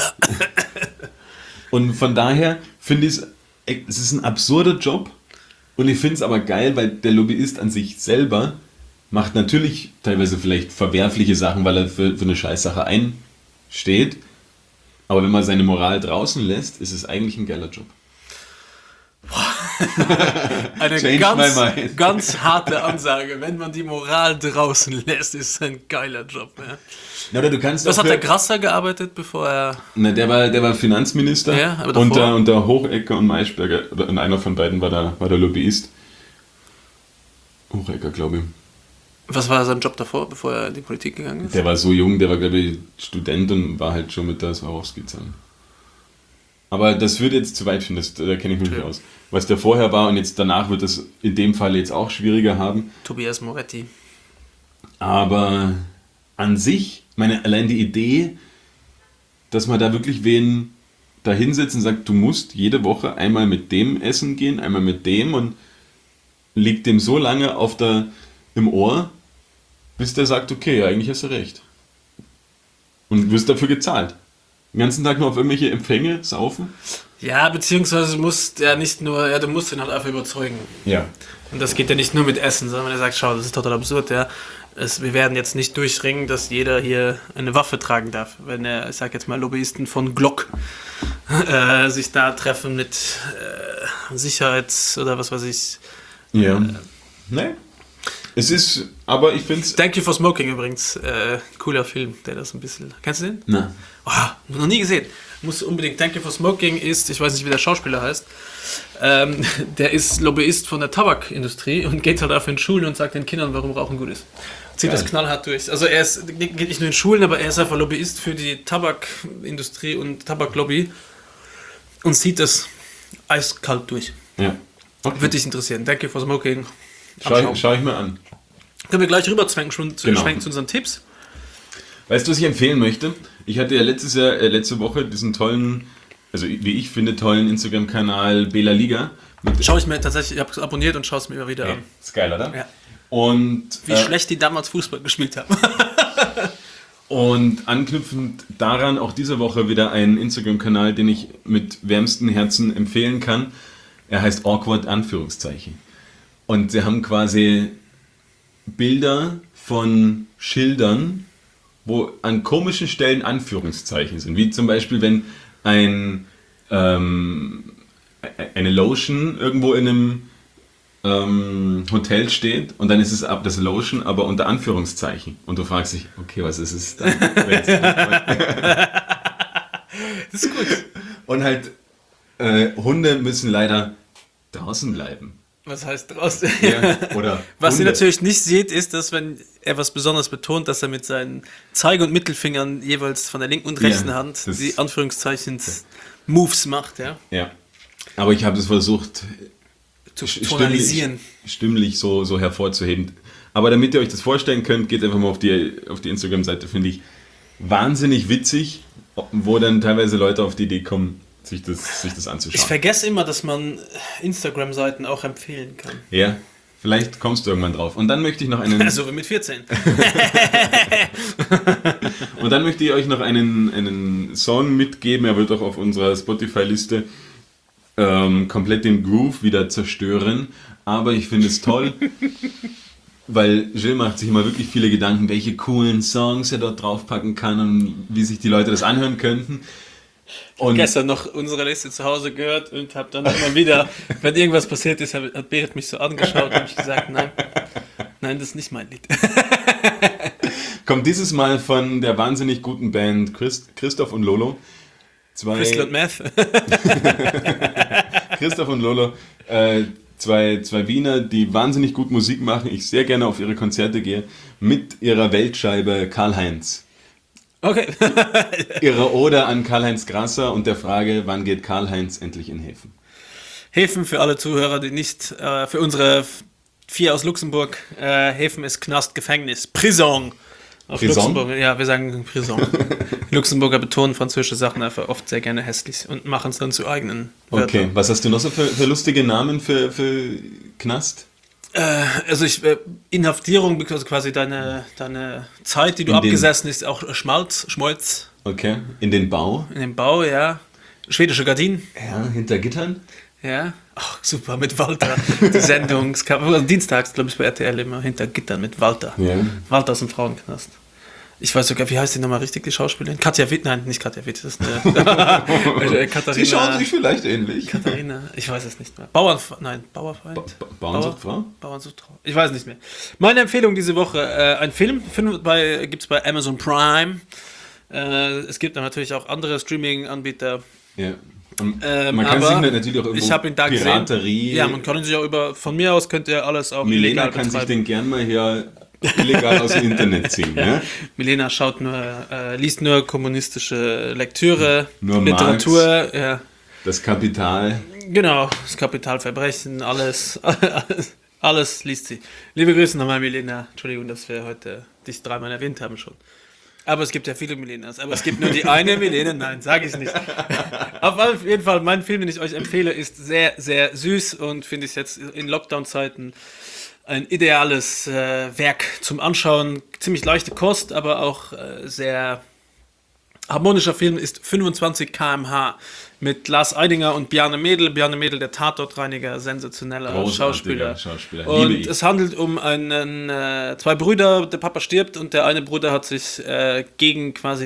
Und von daher finde ich es ist ein absurder Job. Und ich finde es aber geil, weil der Lobbyist an sich selber macht natürlich teilweise vielleicht verwerfliche Sachen, weil er für eine Scheißsache einsteht. Aber wenn man seine Moral draußen lässt, ist es eigentlich ein geiler Job. Eine ganz harte Ansage. Wenn man die Moral draußen lässt, ist es ein geiler Job. Ja. Ja, oder du kannst was hat der Grasser gearbeitet, bevor er... Na, der war Finanzminister, ja, unter Hochecker und Maischberger. Oder einer von beiden war der Lobbyist. Hochecker, glaube ich. Was war sein Job davor, bevor er in die Politik gegangen ist? Der war so jung, der war, glaube ich, Student und war halt schon mit der Swarovski zusammen. Aber das würde jetzt zu weit führen, da kenne ich mich nicht aus. Was der vorher war und jetzt danach wird das in dem Fall jetzt auch schwieriger haben. Tobias Moretti. Aber an sich, allein die Idee, dass man da wirklich wen da hinsetzt und sagt, du musst jede Woche einmal mit dem essen gehen, einmal mit dem und liegt dem so lange im Ohr, bis der sagt, okay, ja, eigentlich hast du recht. Und wirst dafür gezahlt. Den ganzen Tag nur auf irgendwelche Empfänge saufen? Ja, beziehungsweise du musst ja nicht nur, ja, du musst ihn halt einfach überzeugen. Ja. Und das geht ja nicht nur mit Essen, sondern wenn er sagt, schau, das ist total absurd, ja. Wir werden jetzt nicht durchringen, dass jeder hier eine Waffe tragen darf. Wenn er, ich sag jetzt mal, Lobbyisten von Glock sich da treffen mit Sicherheits- oder was weiß ich. Ja. Nee. Es ist, aber ich finde es. Thank You for Smoking übrigens, cooler Film, der das ein bisschen, kennst du den? Na. Oh, noch nie gesehen. Muss unbedingt. Thank You for Smoking ist, ich weiß nicht, wie der Schauspieler heißt, der ist Lobbyist von der Tabakindustrie und geht halt auf in Schulen und sagt den Kindern, warum Rauchen gut ist. Zieht Geil. das knallhart durch. Also er geht nicht nur in Schulen, aber er ist einfach Lobbyist für die Tabakindustrie und Tabaklobby und zieht das eiskalt durch. Ja. Okay. Würde dich interessieren. Thank You for Smoking. Schau ich mir an. Können wir gleich rüber schwenken Genau. zu unseren Tipps? Weißt du, was ich empfehlen möchte? Ich hatte ja letzte Woche diesen tollen, also wie ich finde, tollen Instagram-Kanal Bela Liga. Schaue ich mir tatsächlich, ich habe es abonniert und schaue es mir immer wieder an. Ist geil, oder? Ja. Und, Wie schlecht die damals Fußball gespielt haben. und anknüpfend daran auch diese Woche wieder einen Instagram-Kanal, den ich mit wärmstem Herzen empfehlen kann. Er heißt Awkward Anführungszeichen. Und sie haben quasi Bilder von Schildern, wo an komischen Stellen Anführungszeichen sind. Wie zum Beispiel, wenn eine Lotion irgendwo in einem Hotel steht und dann ist es das Lotion, aber unter Anführungszeichen. Und du fragst dich, okay, was ist es dann? Das ist gut. Und halt, Hunde müssen leider draußen bleiben. Was heißt draußen? Ja, oder Was ihr Hunde. natürlich nicht seht, ist, dass wenn er was besonders betont, dass er mit seinen Zeige- und Mittelfingern jeweils von der linken und rechten Ja, Hand das- die Anführungszeichen Moves macht, ja. Ja, aber ich habe es versucht, Zu tonalisieren. stimmlich so hervorzuheben. Aber damit ihr euch das vorstellen könnt, geht einfach mal auf die Instagram-Seite, finde ich wahnsinnig witzig, wo dann teilweise Leute auf die Idee kommen, sich das Ich anzuschauen. vergesse immer, dass man Instagram-Seiten auch empfehlen kann. Ja, vielleicht kommst du irgendwann drauf. Und dann möchte ich noch einen, Also mit 14. und dann möchte ich euch noch einen Song mitgeben. Er wird auch auf unserer Spotify-Liste komplett den Groove wieder zerstören. Aber ich finde es toll, weil Gilles macht sich immer wirklich viele Gedanken, welche coolen Songs er dort draufpacken kann und wie sich die Leute das anhören könnten. Und Gestern noch unsere Liste zu Hause gehört und habe dann immer wieder, wenn irgendwas passiert ist, hat Berit mich so angeschaut und ich gesagt, nein, das ist nicht mein Lied. kommt dieses Mal von der wahnsinnig guten Band Christoph und Lolo. Crystal und Meth. Christoph und Lolo, zwei Wiener, die wahnsinnig gut Musik machen, ich sehr gerne auf ihre Konzerte gehe, mit ihrer Weltscheibe Karl-Heinz. Okay. Ihre Ode an Karl-Heinz Grasser und der Frage, wann geht Karl-Heinz endlich in Häfen? Häfen für alle Zuhörer, die nicht, für unsere 4 aus Luxemburg, Häfen ist Knast, Gefängnis, Prison. Auf Prison? Luxemburg, ja, wir sagen Prison. Luxemburger betonen französische Sachen einfach oft sehr gerne hässlich und machen es dann zu eigenen Wörtern. Okay, was hast du noch so für lustige Namen für Knast? Also Inhaftierung, also quasi deine Zeit, die du In den- abgesessen ist, auch Schmolz Okay, in den Bau? in dem Bau, ja. Schwedische Gardinen, Ja, hinter Gittern? ja. Ach, super, mit Walter. Die Sendung, es kam dienstags, glaube ich, bei RTL immer, hinter Gittern mit Walter. Ja. Walter aus dem Frauenknast. Ich weiß sogar, wie heißt die nochmal richtig, die Schauspielerin? Katja Witt, nein, nicht Katja Witt, das ist eine Katharina. Sie schauen sich vielleicht ähnlich. Katharina, ich weiß es nicht mehr. Bauerfeind? Bauernsuchtfrau? Bauernsuchtfrau. Ich weiß nicht mehr. Meine Empfehlung diese Woche, ein Film gibt es bei Amazon Prime. Es gibt dann natürlich auch andere Streaming-Anbieter. Ja. Und man kann sich natürlich auch irgendwo ich habe ihn da Piraterie... gesehen. Ja, man kann ihn sich auch von mir aus könnt ihr alles auch Milena illegal kann sich betreiben. den gern mal hier illegal aus dem Internet ziehen. Ja? Milena liest nur kommunistische Lektüre, Nur Literatur, ja. Das Kapital. Genau, das Kapitalverbrechen, alles liest sie. Liebe Grüße nochmal, Milena. Entschuldigung, dass wir heute dich 3-mal erwähnt haben schon. Aber es gibt ja viele Milenas. Aber es gibt nur die eine Milena. Nein, sage ich nicht. Auf jeden Fall, mein Film, den ich euch empfehle, ist sehr, sehr süß und finde ich jetzt in Lockdown-Zeiten ein ideales Werk zum Anschauen. Ziemlich leichte Kost, aber auch sehr harmonischer Film ist 25 km/h mit Lars Eidinger und Bjarne Mädel. Bjarne Mädel, der Tatortreiniger, sensationeller Großartiger Schauspieler. Liebe Und ich. es handelt um zwei Brüder, der Papa stirbt und der eine Bruder hat sich gegen quasi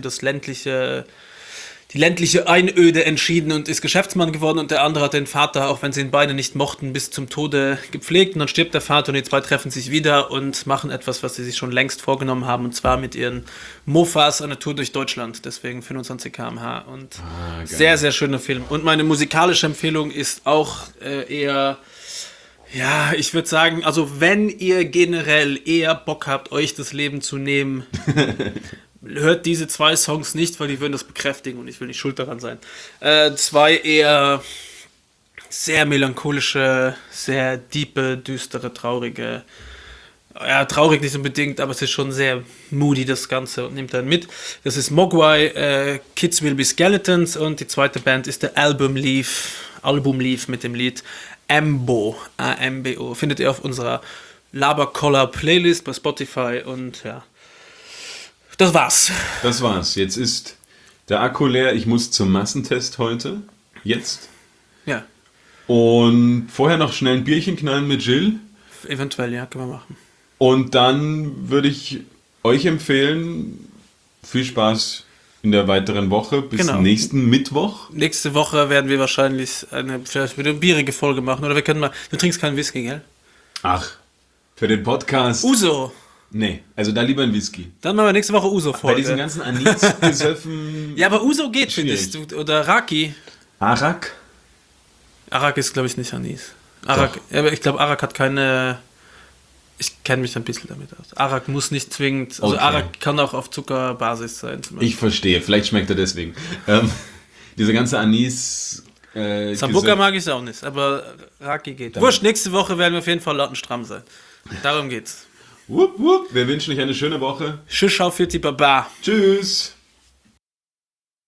die ländliche Einöde entschieden und ist Geschäftsmann geworden und der andere hat den Vater, auch wenn sie ihn beide nicht mochten, bis zum Tode gepflegt und dann stirbt der Vater und die zwei treffen sich wieder und machen etwas, was sie sich schon längst vorgenommen haben und zwar mit ihren Mofas eine Tour durch Deutschland, deswegen 25 km/h und geil. sehr, sehr schöner Film. Und meine musikalische Empfehlung ist auch eher, ja, ich würde sagen, also wenn ihr generell eher Bock habt, euch das Leben zu nehmen, hört diese 2 Songs nicht, weil die würden das bekräftigen und ich will nicht schuld daran sein. 2 eher sehr melancholische, sehr diepe, düstere, traurige. Ja, traurig nicht unbedingt, aber es ist schon sehr moody das Ganze und nimmt dann mit. Das ist Mogwai, Kids Will Be Skeletons und die zweite Band ist der Album Leaf mit dem Lied Ambo, A-M-B-O. Findet ihr auf unserer Labercollar Playlist bei Spotify und ja. Das war's. Das war's. Jetzt ist der Akku leer. Ich muss zum Massentest heute. Jetzt. Ja, Und vorher noch schnell ein Bierchen knallen mit Jill. eventuell, ja, können wir machen. Und dann würde ich euch empfehlen, viel Spaß in der weiteren Woche. Bis Genau. nächsten Mittwoch. Nächste Woche werden wir wahrscheinlich vielleicht wieder eine bierige Folge machen. Oder wir können mal. Du trinkst keinen Whisky, gell? Ach, für den Podcast. Uso. Nee, also da lieber ein Whisky. Dann machen wir nächste Woche Bei Uso-Folge. diesen ganzen Anis-Gesöffen. Ja, aber Uso geht, finde Schwierig. ich. Oder Raki. Arak? Arak ist, glaube ich, nicht Anis. Arak, ja, aber ich glaube, Arak hat keine. Ich kenne mich ein bisschen damit aus. Arak muss nicht zwingend. Also Okay. Arak kann auch auf Zuckerbasis sein. Zum Beispiel. Ich verstehe, vielleicht schmeckt er deswegen. Diese ganze Anis. Sambuca mag ich auch nicht, aber Raki geht. Wurscht, nächste Woche werden wir auf jeden Fall lattenstramm sein. Darum geht's. Wupp, wupp. Wir wünschen euch eine schöne Woche. Tschüss, schau für die Baba. Tschüss.